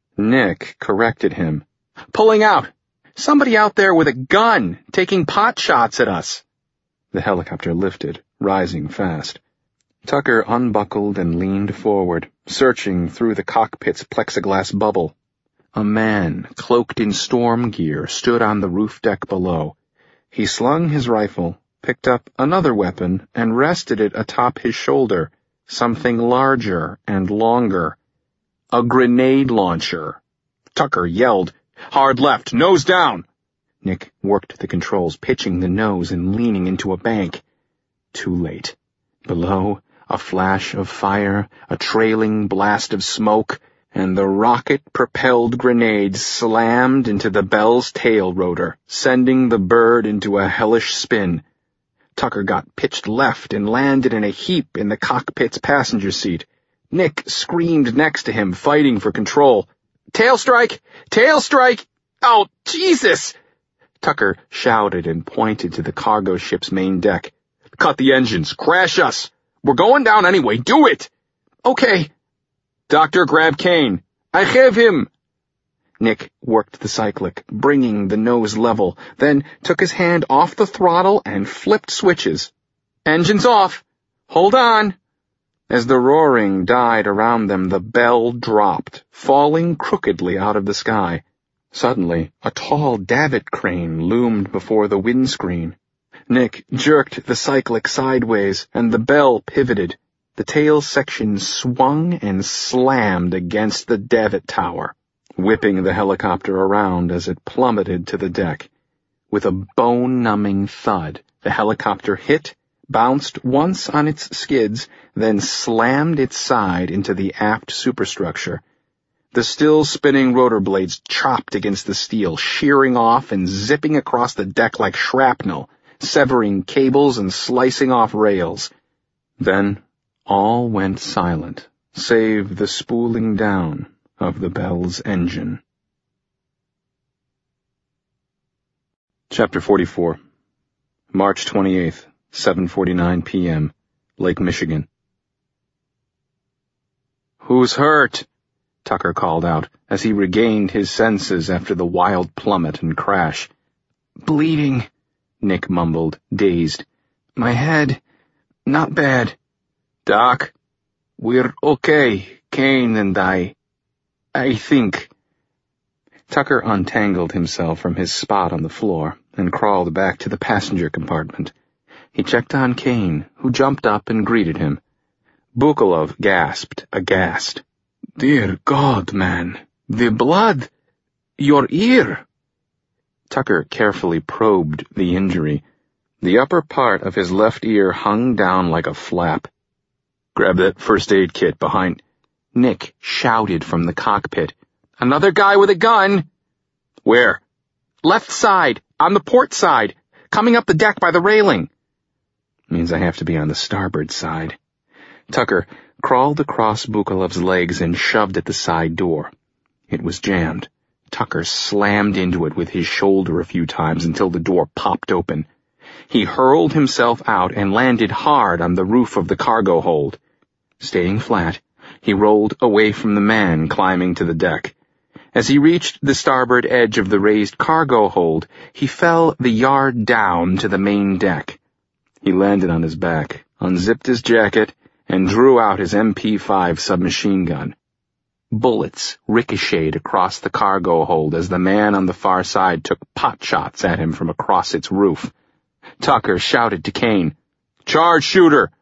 S1: Nick corrected him.
S3: Pulling out! Somebody out there with a gun, taking pot shots at us.
S1: The helicopter lifted, rising fast. Tucker unbuckled and leaned forward, searching through the cockpit's plexiglass bubble. A man, cloaked in storm gear, stood on the roof deck below. He slung his rifle, picked up another weapon, and rested it atop his shoulder, something larger and longer. A grenade launcher. Tucker yelled, "Hard left, nose down!" Nick worked the controls, pitching the nose and leaning into a bank. Too late. Below, a flash of fire, a trailing blast of smoke, and the rocket-propelled grenade slammed into the Bell's tail rotor, sending the bird into a hellish spin. Tucker got pitched left and landed in a heap in the cockpit's passenger seat. Nick screamed next to him, fighting for control. "Tail strike! Tail strike! Oh, Jesus!" Tucker shouted and pointed to the cargo ship's main deck. "Cut the engines! Crash us! We're going down anyway! Do it!" "Okay." "Doctor, grab Kane. I have him." Nick worked the cyclic, bringing the nose level, then took his hand off the throttle and flipped switches. "Engines off! Hold on!" As the roaring died around them, the Bell dropped, falling crookedly out of the sky. Suddenly, a tall davit crane loomed before the windscreen. Nick jerked the cyclic sideways, and the Bell pivoted. The tail section swung and slammed against the davit tower, whipping the helicopter around as it plummeted to the deck. With a bone-numbing thud, the helicopter hit, bounced once on its skids, then slammed its side into the aft superstructure. The still-spinning rotor blades chopped against the steel, shearing off and zipping across the deck like shrapnel, severing cables and slicing off rails. Then all went silent, save the spooling down of the Bell's engine. Chapter forty-four. March twenty-eighth, seven forty-nine p.m., Lake Michigan. "Who's hurt?" Tucker called out as he regained his senses after the wild plummet and crash. "Bleeding," Nick mumbled, dazed. "My head. Not bad." "Doc, we're okay, Kane and I. I think." Tucker untangled himself from his spot on the floor and crawled back to the passenger compartment. He checked on Kane, who jumped up and greeted him. Bukolov gasped, aghast. "Dear God, man, the blood! Your ear!" Tucker carefully probed the injury. The upper part of his left ear hung down like a flap. "Grab that first aid kit behind—" Nick shouted from the cockpit. "Another guy with a gun!" "Where?" "Left side, on the port side, coming up the deck by the railing." "Means I have to be on the starboard side." Tucker crawled across Bukolov's legs and shoved at the side door. It was jammed. Tucker slammed into it with his shoulder a few times until the door popped open. He hurled himself out and landed hard on the roof of the cargo hold. Staying flat, he rolled away from the man climbing to the deck. As he reached the starboard edge of the raised cargo hold, he fell the yard down to the main deck. He landed on his back, unzipped his jacket, and drew out his M P five submachine gun. Bullets ricocheted across the cargo hold as the man on the far side took pot shots at him from across its roof. Tucker shouted to Kane, "Charge, shooter!"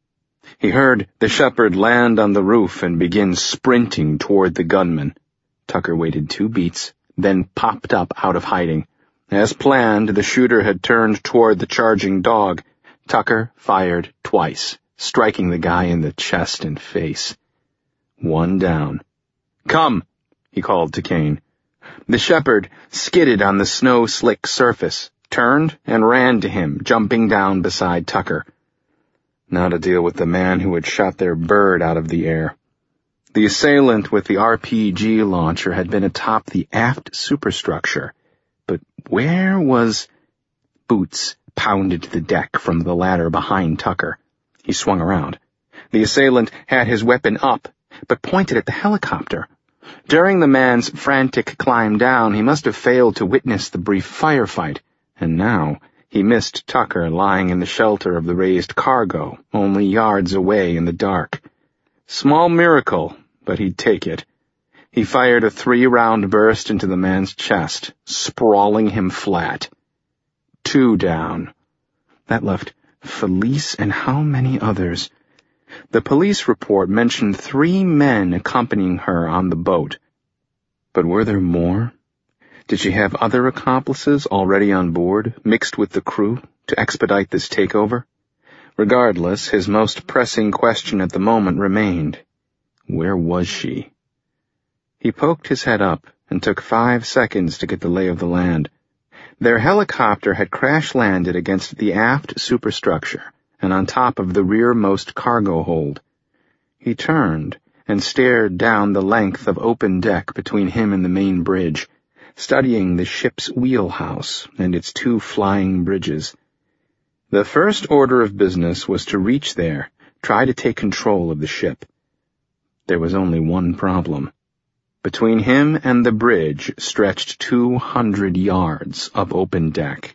S1: He heard the shepherd land on the roof and begin sprinting toward the gunman. Tucker waited two beats, then popped up out of hiding. As planned, the shooter had turned toward the charging dog. Tucker fired twice, striking the guy in the chest and face. One down. "Come," he called to Kane. The shepherd skidded on the snow-slick surface, turned and ran to him, jumping down beside Tucker. Now to deal with the man who had shot their bird out of the air. The assailant with the R P G launcher had been atop the aft superstructure, but where was... Boots pounded the deck from the ladder behind Tucker. He swung around. The assailant had his weapon up, but pointed at the helicopter. During the man's frantic climb down, he must have failed to witness the brief firefight, and now he missed Tucker lying in the shelter of the raised cargo, only yards away in the dark. Small miracle, but he'd take it. He fired a three-round burst into the man's chest, sprawling him flat. Two down. That left Felice and how many others? The police report mentioned three men accompanying her on the boat. But were there more? Did she have other accomplices already on board, mixed with the crew, to expedite this takeover? Regardless, his most pressing question at the moment remained. Where was she? He poked his head up and took five seconds to get the lay of the land. Their helicopter had crash-landed against the aft superstructure and on top of the rearmost cargo hold. He turned and stared down the length of open deck between him and the main bridge, studying the ship's wheelhouse and its two flying bridges. The first order of business was to reach there, try to take control of the ship. There was only one problem. Between him and the bridge stretched two hundred yards of open deck.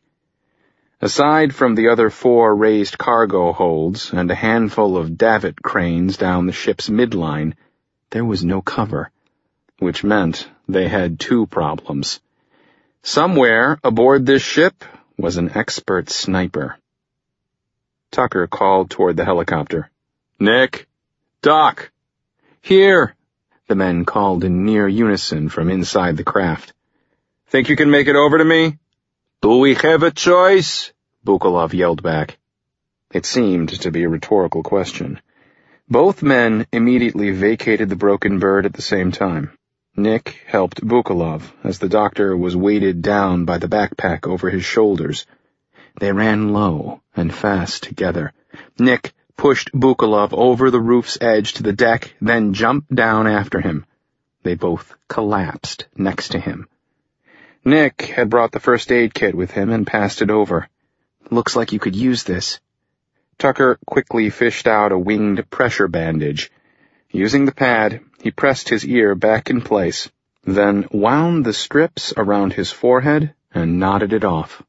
S1: Aside from the other four raised cargo holds and a handful of davit cranes down the ship's midline, there was no cover, which meant they had two problems. Somewhere aboard this ship was an expert sniper. Tucker called toward the helicopter. "Nick! Doc! Here!" the men called in near unison from inside the craft. "Think you can make it over to me?" "Do we have a choice?" Bukolov yelled back. It seemed to be a rhetorical question. Both men immediately vacated the broken bird at the same time. Nick helped Bukolov as the doctor was weighted down by the backpack over his shoulders. They ran low and fast together. Nick pushed Bukolov over the roof's edge to the deck, then jumped down after him. They both collapsed next to him. Nick had brought the first aid kit with him and passed it over. "Looks like you could use this." Tucker quickly fished out a winged pressure bandage. Using the pad, he pressed his ear back in place, then wound the strips around his forehead and knotted it off.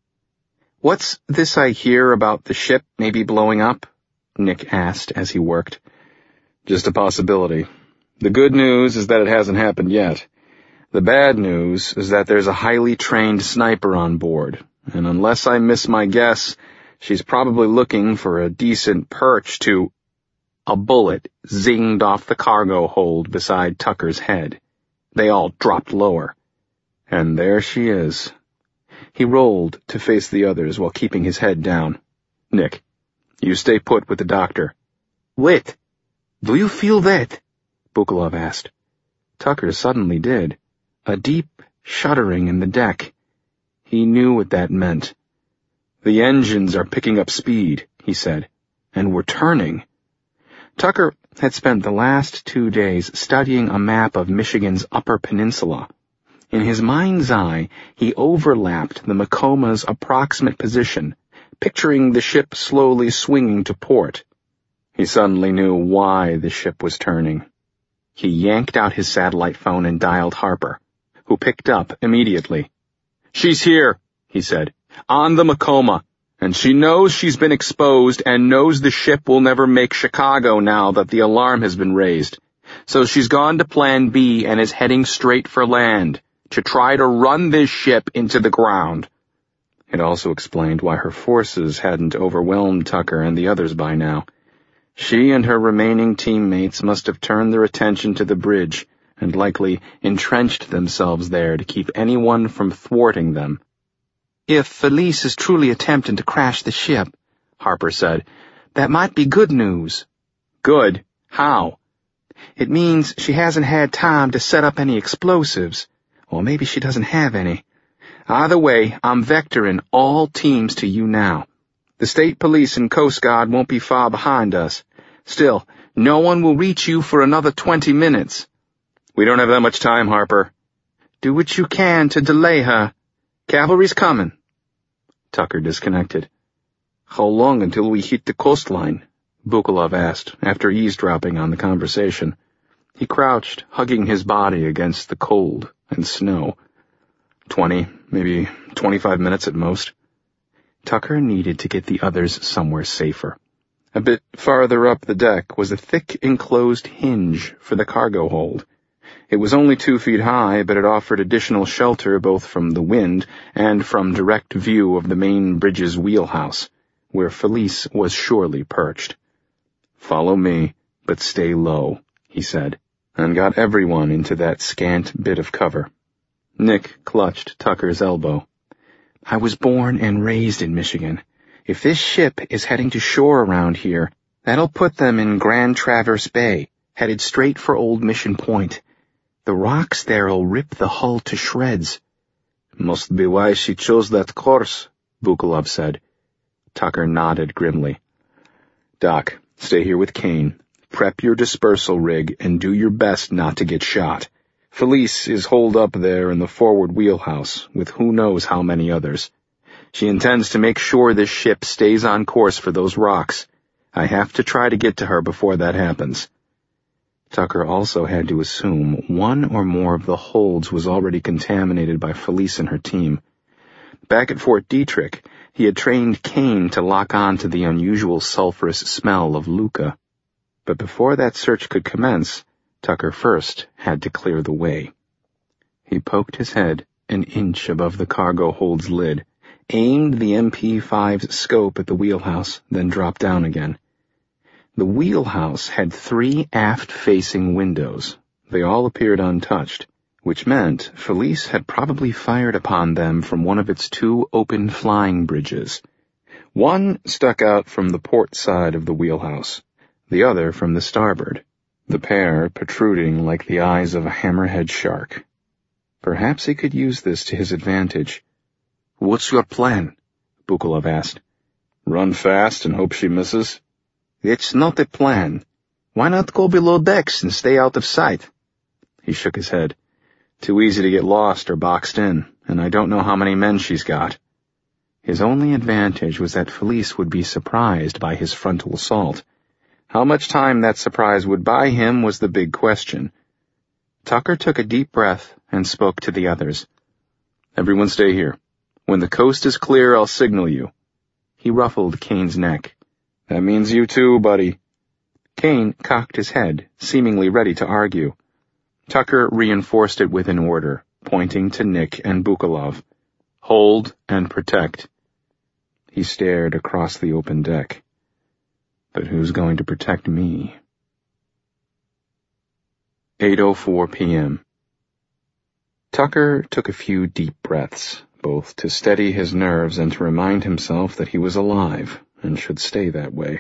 S1: "What's this I hear about the ship maybe blowing up?" Nick asked as he worked. "Just a possibility. The good news is that it hasn't happened yet. The bad news is that there's a highly trained sniper on board, and unless I miss my guess, she's probably looking for a decent perch to—" A bullet zinged off the cargo hold beside Tucker's head. They all dropped lower. And there she is. He rolled to face the others while keeping his head down. "Nick, you stay put with the doctor." "Wait, do you feel that?" Bukolov asked. Tucker suddenly did. A deep shuddering in the deck. He knew what that meant. "The engines are picking up speed," he said, "and we're turning." Tucker had spent the last two days studying a map of Michigan's Upper Peninsula. In his mind's eye, he overlapped the Macoma's approximate position, picturing the ship slowly swinging to port. He suddenly knew why the ship was turning. He yanked out his satellite phone and dialed Harper, who picked up immediately. "She's here," he said, "on the Macoma, and she knows she's been exposed and knows the ship will never make Chicago now that the alarm has been raised. So she's gone to Plan B and is heading straight for land, to try to run this ship into the ground." It also explained why her forces hadn't overwhelmed Tucker and the others by now. She and her remaining teammates must have turned their attention to the bridge and likely entrenched themselves there to keep anyone from thwarting them. "If Felice is truly attempting to crash the ship," Harper said, "that might be good news." "Good? How?" "It means she hasn't had time to set up any explosives. Or maybe she doesn't have any. Either way, I'm vectoring all teams to you now. The state police and Coast Guard won't be far behind us. Still, no one will reach you for another twenty minutes. "We don't have that much time, Harper." "Do what you can to delay her. Cavalry's coming." Tucker disconnected. "How long until we hit the coastline?" Bukolov asked, after eavesdropping on the conversation. He crouched, hugging his body against the cold and snow. Twenty, maybe twenty-five minutes at most. Tucker needed to get the others somewhere safer. A bit farther up the deck was a thick enclosed hinge for the cargo hold. It was only two feet high, but it offered additional shelter both from the wind and from direct view of the main bridge's wheelhouse, where Felice was surely perched. "Follow me, but stay low," he said, and got everyone into that scant bit of cover. Nick clutched Tucker's elbow. "I was born and raised in Michigan.
S2: If this ship is heading to shore around here, that'll put them in Grand Traverse Bay, headed straight for Old Mission Point. The rocks there'll rip the hull to shreds.
S1: Must be why she chose that course, Bukolov said.
S2: Tucker nodded grimly.
S1: Doc, stay here with Kane. Prep your dispersal rig and do your best not to get shot. Felice is holed up there in the forward wheelhouse with who knows how many others. She intends to make sure this ship stays on course for those rocks. I have to try to get to her before that happens.
S2: Tucker also had to assume one or more of the holds was already contaminated by Felice and her team. Back at Fort Detrick, he had trained Kane to lock on to the unusual sulfurous smell of Luca. But before that search could commence, Tucker first had to clear the way. He poked his head an inch above the cargo hold's lid, aimed the M P five's scope at the wheelhouse, then dropped down again. The wheelhouse had three aft-facing windows. They all appeared untouched, which meant Felice had probably fired upon them from one of its two open flying bridges. One stuck out from the port side of the wheelhouse, the other from the starboard, the pair protruding like the eyes of a hammerhead shark. Perhaps he could use this to his advantage.
S1: "What's your plan?"
S2: Bukolov asked.
S1: "Run fast and hope she misses?"
S3: "It's not a plan. Why not go below decks and stay out of sight?"
S2: He shook his head. "Too easy to get lost or boxed in, and I don't know how many men she's got." His only advantage was that Felice would be surprised by his frontal assault. How much time that surprise would buy him was the big question. Tucker took a deep breath and spoke to the others. "Everyone stay here. When the coast is clear, I'll signal you." He ruffled Kane's neck. "That means you too, buddy." Kane cocked his head, seemingly ready to argue. Tucker reinforced it with an order, pointing to Nick and Bukolov. "Hold and protect." He stared across the open deck. But who's going to protect me? eight oh four p.m. Tucker took a few deep breaths, both to steady his nerves and to remind himself that he was alive and should stay that way.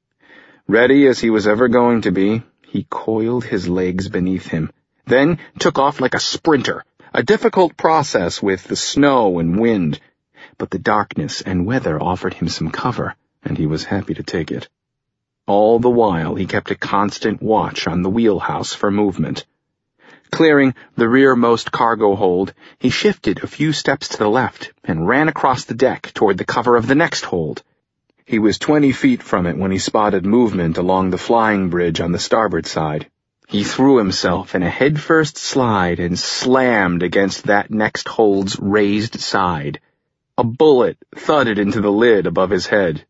S2: Ready as he was ever going to be, he coiled his legs beneath him, then took off like a sprinter, a difficult process with the snow and wind. But the darkness and weather offered him some cover, and he was happy to take it. All the while, he kept a constant watch on the wheelhouse for movement. Clearing the rearmost cargo hold, he shifted a few steps to the left and ran across the deck toward the cover of the next hold. He was twenty feet from it when he spotted movement along the flying bridge on the starboard side. He threw himself in a headfirst slide and slammed against that next hold's raised side. A bullet thudded into the lid above his head.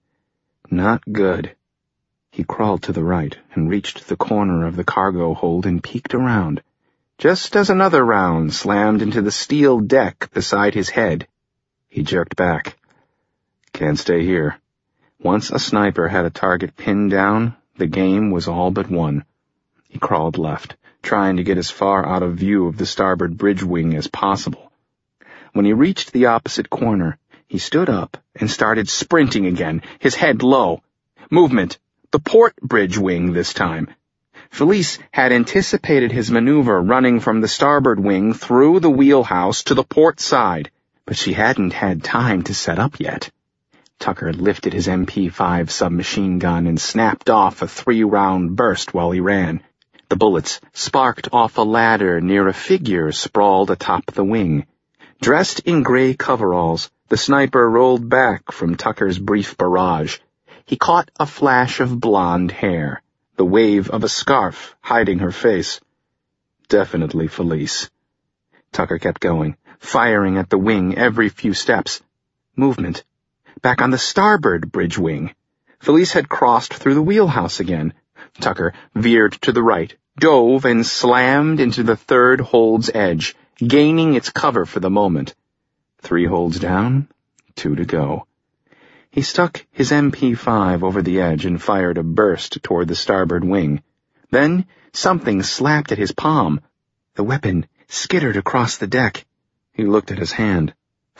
S2: Not good. He crawled to the right and reached the corner of the cargo hold and peeked around, just as another round slammed into the steel deck beside his head. He jerked back. Can't stay here. Once a sniper had a target pinned down, the game was all but won. He crawled left, trying to get as far out of view of the starboard bridge wing as possible. When he reached the opposite corner, he stood up and started sprinting again, his head low. Movement. The port bridge wing this time. Felice had anticipated his maneuver running from the starboard wing through the wheelhouse to the port side, but she hadn't had time to set up yet. Tucker lifted his M P five submachine gun and snapped off a three-round burst while he ran. The bullets sparked off a ladder near a figure sprawled atop the wing. Dressed in gray coveralls, the sniper rolled back from Tucker's brief barrage. He caught a flash of blonde hair, the wave of a scarf hiding her face. Definitely Felice. Tucker kept going, firing at the wing every few steps. Movement. Back on the starboard bridge wing. Felice had crossed through the wheelhouse again. Tucker veered to the right, dove, and slammed into the third hold's edge, gaining its cover for the moment. Three holds down, two to go. He stuck his M P five over the edge and fired a burst toward the starboard wing. Then something slapped at his palm. The weapon skittered across the deck. He looked at his hand.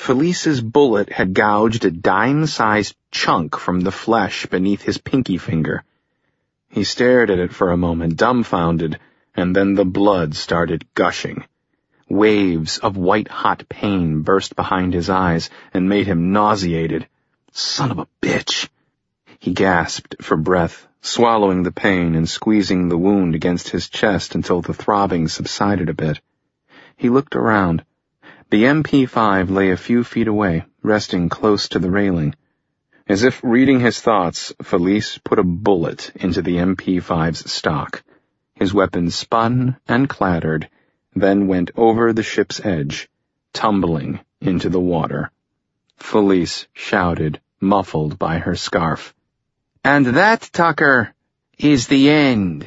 S1: Felice's bullet had gouged a dime-sized chunk from the flesh beneath his pinky finger. He stared at it for a moment, dumbfounded, and then the blood started gushing. Waves of white-hot pain burst behind his eyes and made him nauseated. Son of a bitch! He gasped for breath, swallowing the pain and squeezing the wound against his chest until the throbbing subsided a bit. He looked around. The M P five lay a few feet away, resting close to the railing. As if reading his thoughts, Felice put a bullet into the M P five's stock. His weapon spun and clattered, then went over the ship's edge, tumbling into the water. Felice shouted, muffled by her scarf. "And that, Tucker, is the end."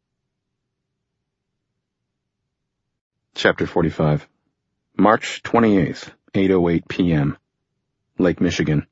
S1: Chapter forty-five. March twenty-eighth, eight oh eight p.m. Lake Michigan.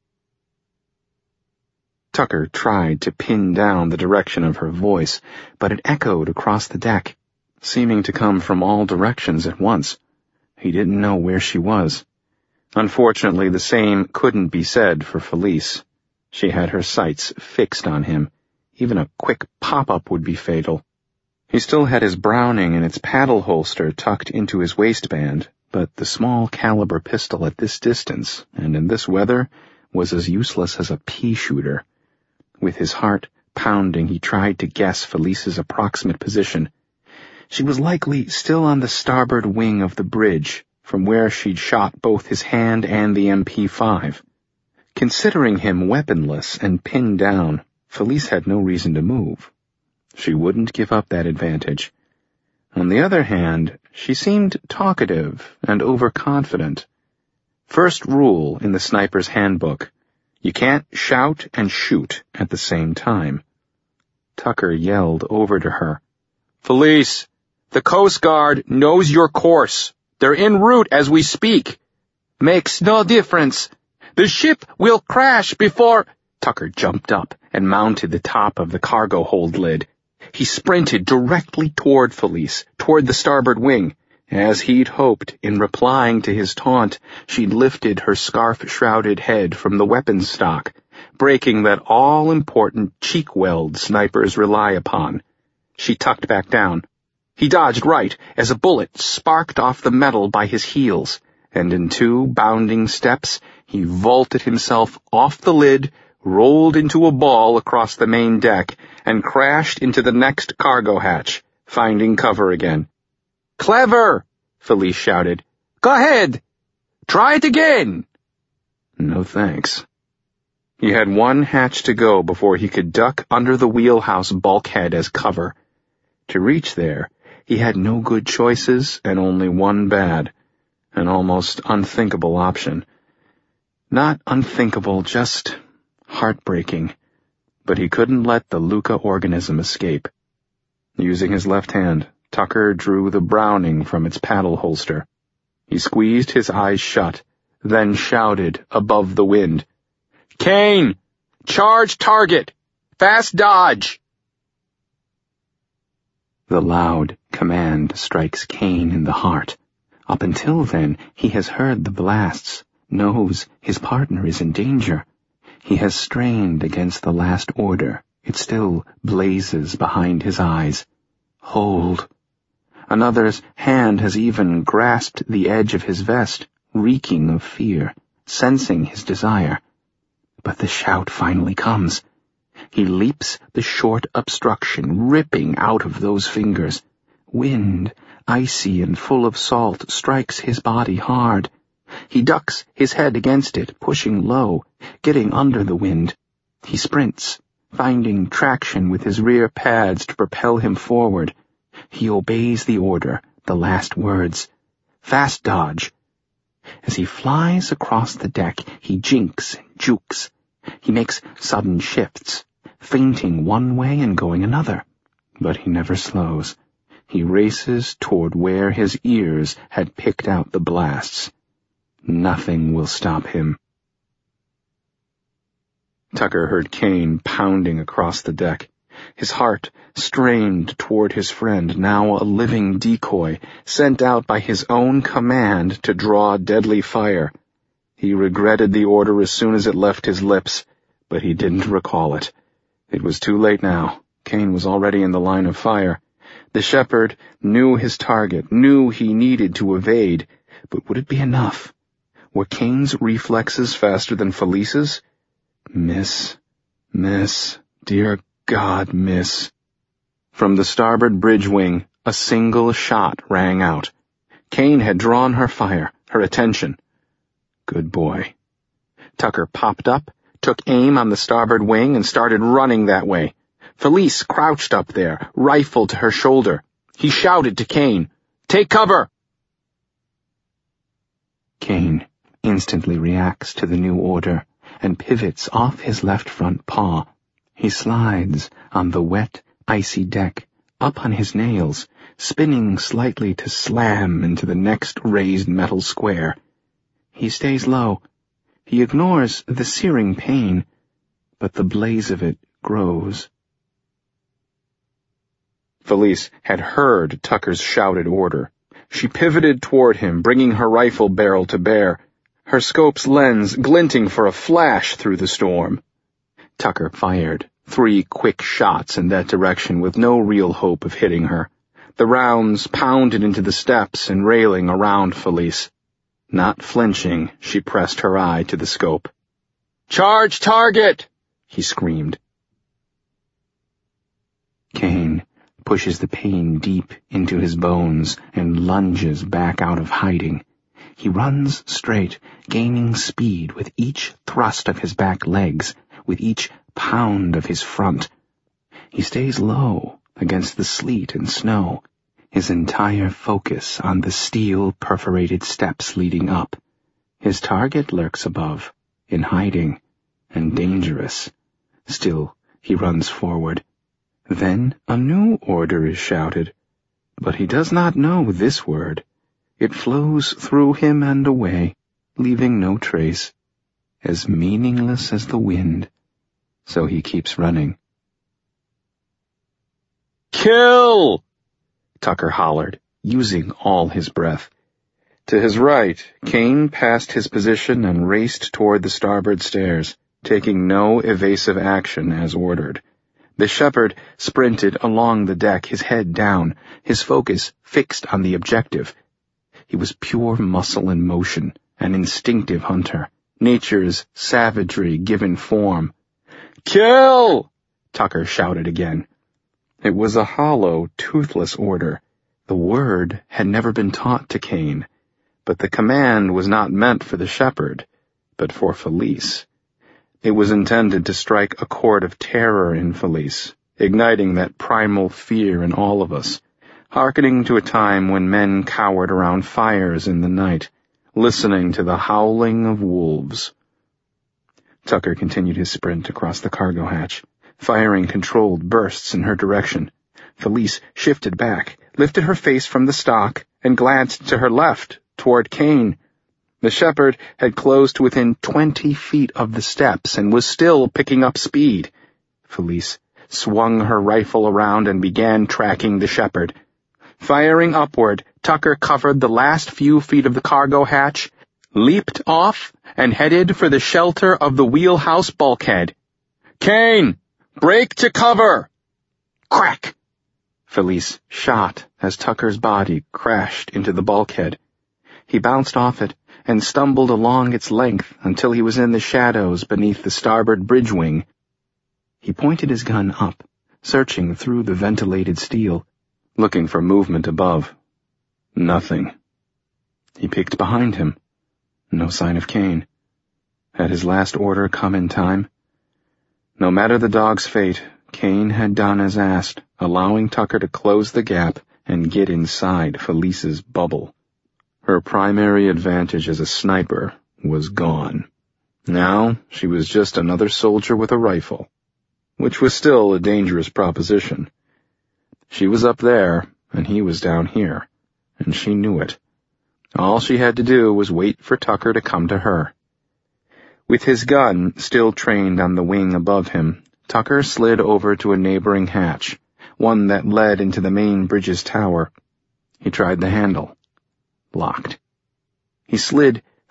S1: Tucker tried to pin down the direction of her voice, but it echoed across the deck, seeming to come from all directions at once. He didn't know where she was. Unfortunately, the same couldn't be said for Felice. She had her sights fixed on him. Even a quick pop-up would be fatal. He still had his Browning in its paddle holster tucked into his waistband, but the small caliber pistol at this distance, and in this weather, was as useless as a pea shooter. With his heart pounding, he tried to guess Felice's approximate position. She was likely still on the starboard wing of the bridge, from where she'd shot both his hand and the M P five. Considering him weaponless and pinned down, Felice had no reason to move. She wouldn't give up that advantage. On the other hand, she seemed talkative and overconfident. First rule in the sniper's handbook: you can't shout and shoot at the same time. Tucker yelled over to her. "Felice, the Coast Guard knows your course. They're en route as we speak." "Makes no difference. The ship will crash before—" Tucker jumped up and mounted the top of the cargo hold lid. He sprinted directly toward Felice, toward the starboard wing. As he'd hoped, in replying to his taunt, she'd lifted her scarf-shrouded head from the weapons stock, breaking that all-important cheek weld snipers rely upon. She tucked back down. He dodged right as a bullet sparked off the metal by his heels, and in two bounding steps, he vaulted himself off the lid, rolled into a ball across the main deck, and crashed into the next cargo hatch, finding cover again. "Clever!" Felice shouted. "Go ahead! Try it again!" No thanks. He had one hatch to go before he could duck under the wheelhouse bulkhead as cover. To reach there, he had no good choices and only one bad, an almost unthinkable option. Not unthinkable, just heartbreaking, but he couldn't let the Luca organism escape. Using his left hand, Tucker drew the Browning from its paddle holster. He squeezed his eyes shut, then shouted above the wind, "Kane! Charge target! Fast dodge!" The loud command strikes Kane in the heart. Up until then, he has heard the blasts, knows his partner is in danger. He has strained against the last order. It still blazes behind his eyes. Hold. Another's hand has even grasped the edge of his vest, reeking of fear, sensing his desire. But the shout finally comes. He leaps the short obstruction, ripping out of those fingers. Wind, icy and full of salt, strikes his body hard. He ducks his head against it, pushing low, getting under the wind. He sprints, finding traction with his rear pads to propel him forward. He obeys the order, the last words. Fast dodge. As he flies across the deck, he jinks and jukes. He makes sudden shifts, feinting one way and going another. But he never slows. He races toward where his ears had picked out the blasts. Nothing will stop him. Tucker heard Kane pounding across the deck. His heart strained toward his friend, now a living decoy, sent out by his own command to draw deadly fire. He regretted the order as soon as it left his lips, but he didn't recall it. It was too late now. Kane was already in the line of fire. The shepherd knew his target, knew he needed to evade, but would it be enough? Were Kane's reflexes faster than Felice's? Miss, miss, dear God, miss. From the starboard bridge wing, a single shot rang out. Kane had drawn her fire, her attention. Good boy. Tucker popped up, took aim on the starboard wing, and started running that way. Felice crouched up there, rifle to her shoulder. He shouted to Kane, "Take cover!" Kane instantly reacts to the new order and pivots off his left front paw. He slides on the wet, icy deck, up on his nails, spinning slightly to slam into the next raised metal square. He stays low. He ignores the searing pain, but the blaze of it grows. Felice had heard Tucker's shouted order. She pivoted toward him, bringing her rifle barrel to bear, her scope's lens glinting for a flash through the storm. Tucker fired three quick shots in that direction with no real hope of hitting her. The rounds pounded into the steps and railing around Felice. Not flinching, she pressed her eye to the scope. "Charge target!" he screamed. Kane pushes the pain deep into his bones and lunges back out of hiding. He runs straight, gaining speed with each thrust of his back legs, with each pound of his front. He stays low against the sleet and snow, his entire focus on the steel-perforated steps leading up. His target lurks above, in hiding, and dangerous. Still, he runs forward. Then a new order is shouted, but he does not know this word. It flows through him and away, leaving no trace, as meaningless as the wind. So he keeps running. "Kill!" Tucker hollered, using all his breath. To his right, Kane passed his position and raced toward the starboard stairs, taking no evasive action as ordered. The shepherd sprinted along the deck, his head down, his focus fixed on the objective. He was pure muscle and motion, an instinctive hunter, nature's savagery given form. "Kill!" Tucker shouted again. It was a hollow, toothless order. The word had never been taught to Kane, but the command was not meant for the shepherd, but for Felice. It was intended to strike a chord of terror in Felice, igniting that primal fear in all of us, hearkening to a time when men cowered around fires in the night, listening to the howling of wolves. Tucker continued his sprint across the cargo hatch, firing controlled bursts in her direction. Felice shifted back, lifted her face from the stock, and glanced to her left, toward Kane. The shepherd had closed to within twenty feet of the steps and was still picking up speed. Felice swung her rifle around and began tracking the shepherd. Firing upward, Tucker covered the last few feet of the cargo hatch, leaped off, and headed for the shelter of the wheelhouse bulkhead. "Kane! Break to cover!" Crack! Felice shot as Tucker's body crashed into the bulkhead. He bounced off it and stumbled along its length until he was in the shadows beneath the starboard bridge wing. He pointed his gun up, searching through the ventilated steel, looking for movement above. Nothing. He peeked behind him. No sign of Kane. Had his last order come in time? No matter the dog's fate, Kane had done as asked, allowing Tucker to close the gap and get inside Felice's bubble. Her primary advantage as a sniper was gone. Now she was just another soldier with a rifle, which was still a dangerous proposition. She was up there, and he was down here, and she knew it. All she had to do was wait for Tucker to come to her. With his gun still trained on the wing above him, Tucker slid over to a neighboring hatch, one that led into the main bridge's tower. He tried the handle. Locked. He slid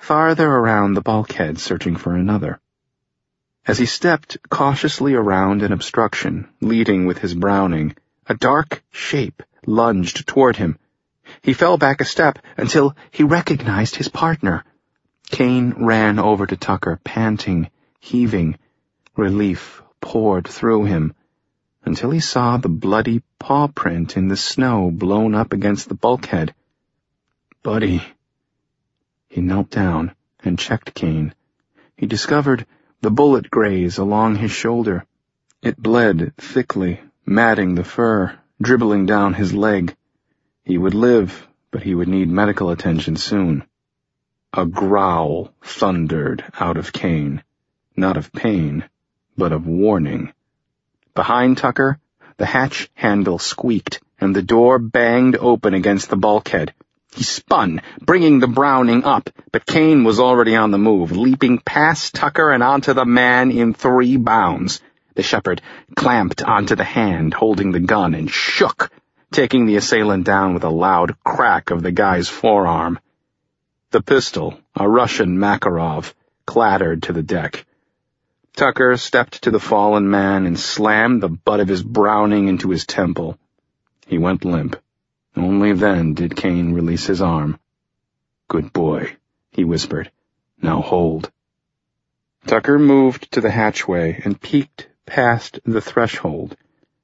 S2: farther around the bulkhead searching for another. As he stepped cautiously around an obstruction, leading with his Browning, a dark shape lunged toward him. He fell back a step until he recognized his partner. Kane ran over to Tucker, panting, heaving. Relief poured through him, until he saw the bloody paw print in the snow blown up against the bulkhead. "Buddy." He knelt down and checked Kane. He discovered the bullet graze along his shoulder. It bled thickly, matting the fur, dribbling down his leg. He would live, but he would need medical attention soon. A growl thundered out of Kane, not of pain, but of warning. Behind Tucker, the hatch handle squeaked, and the door banged open against the bulkhead. He spun, bringing the Browning up, but Kane was already on the move, leaping past Tucker and onto the man in three bounds. The shepherd clamped onto the hand holding the gun and shook, taking the assailant down with a loud crack of the guy's forearm. The pistol, a Russian Makarov, clattered to the deck. Tucker stepped to the fallen man and slammed the butt of his Browning into his temple. He went limp. Only then did Kane release his arm. "Good boy," he whispered. "Now hold." Tucker moved to the hatchway and peeked past the threshold.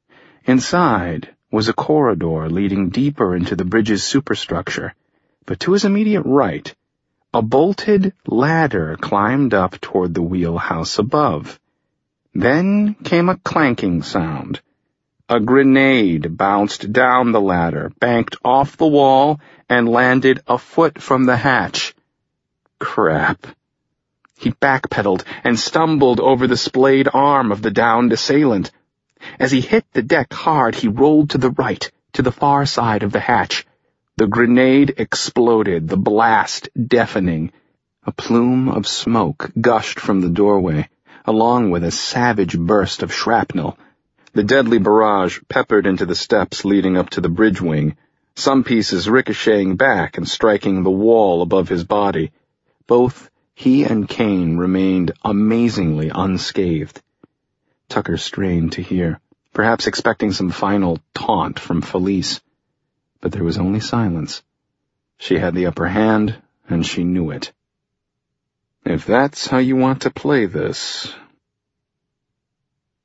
S2: Inside was a corridor leading deeper into the bridge's superstructure, but to his immediate right, a bolted ladder climbed up toward the wheelhouse above. Then came a clanking sound. A grenade bounced down the ladder, banked off the wall, and landed a foot from the hatch. Crap. He backpedaled and stumbled over the splayed arm of the downed assailant. As he hit the deck hard, he rolled to the right, to the far side of the hatch. The grenade exploded, the blast deafening. A plume of smoke gushed from the doorway, along with a savage burst of shrapnel. The deadly barrage peppered into the steps leading up to the bridge wing, some pieces ricocheting back and striking the wall above his body. Both he and Kane remained amazingly unscathed. Tucker strained to hear, perhaps expecting some final taunt from Felice. But there was only silence. She had the upper hand, and she knew it. "If that's how you want to play this,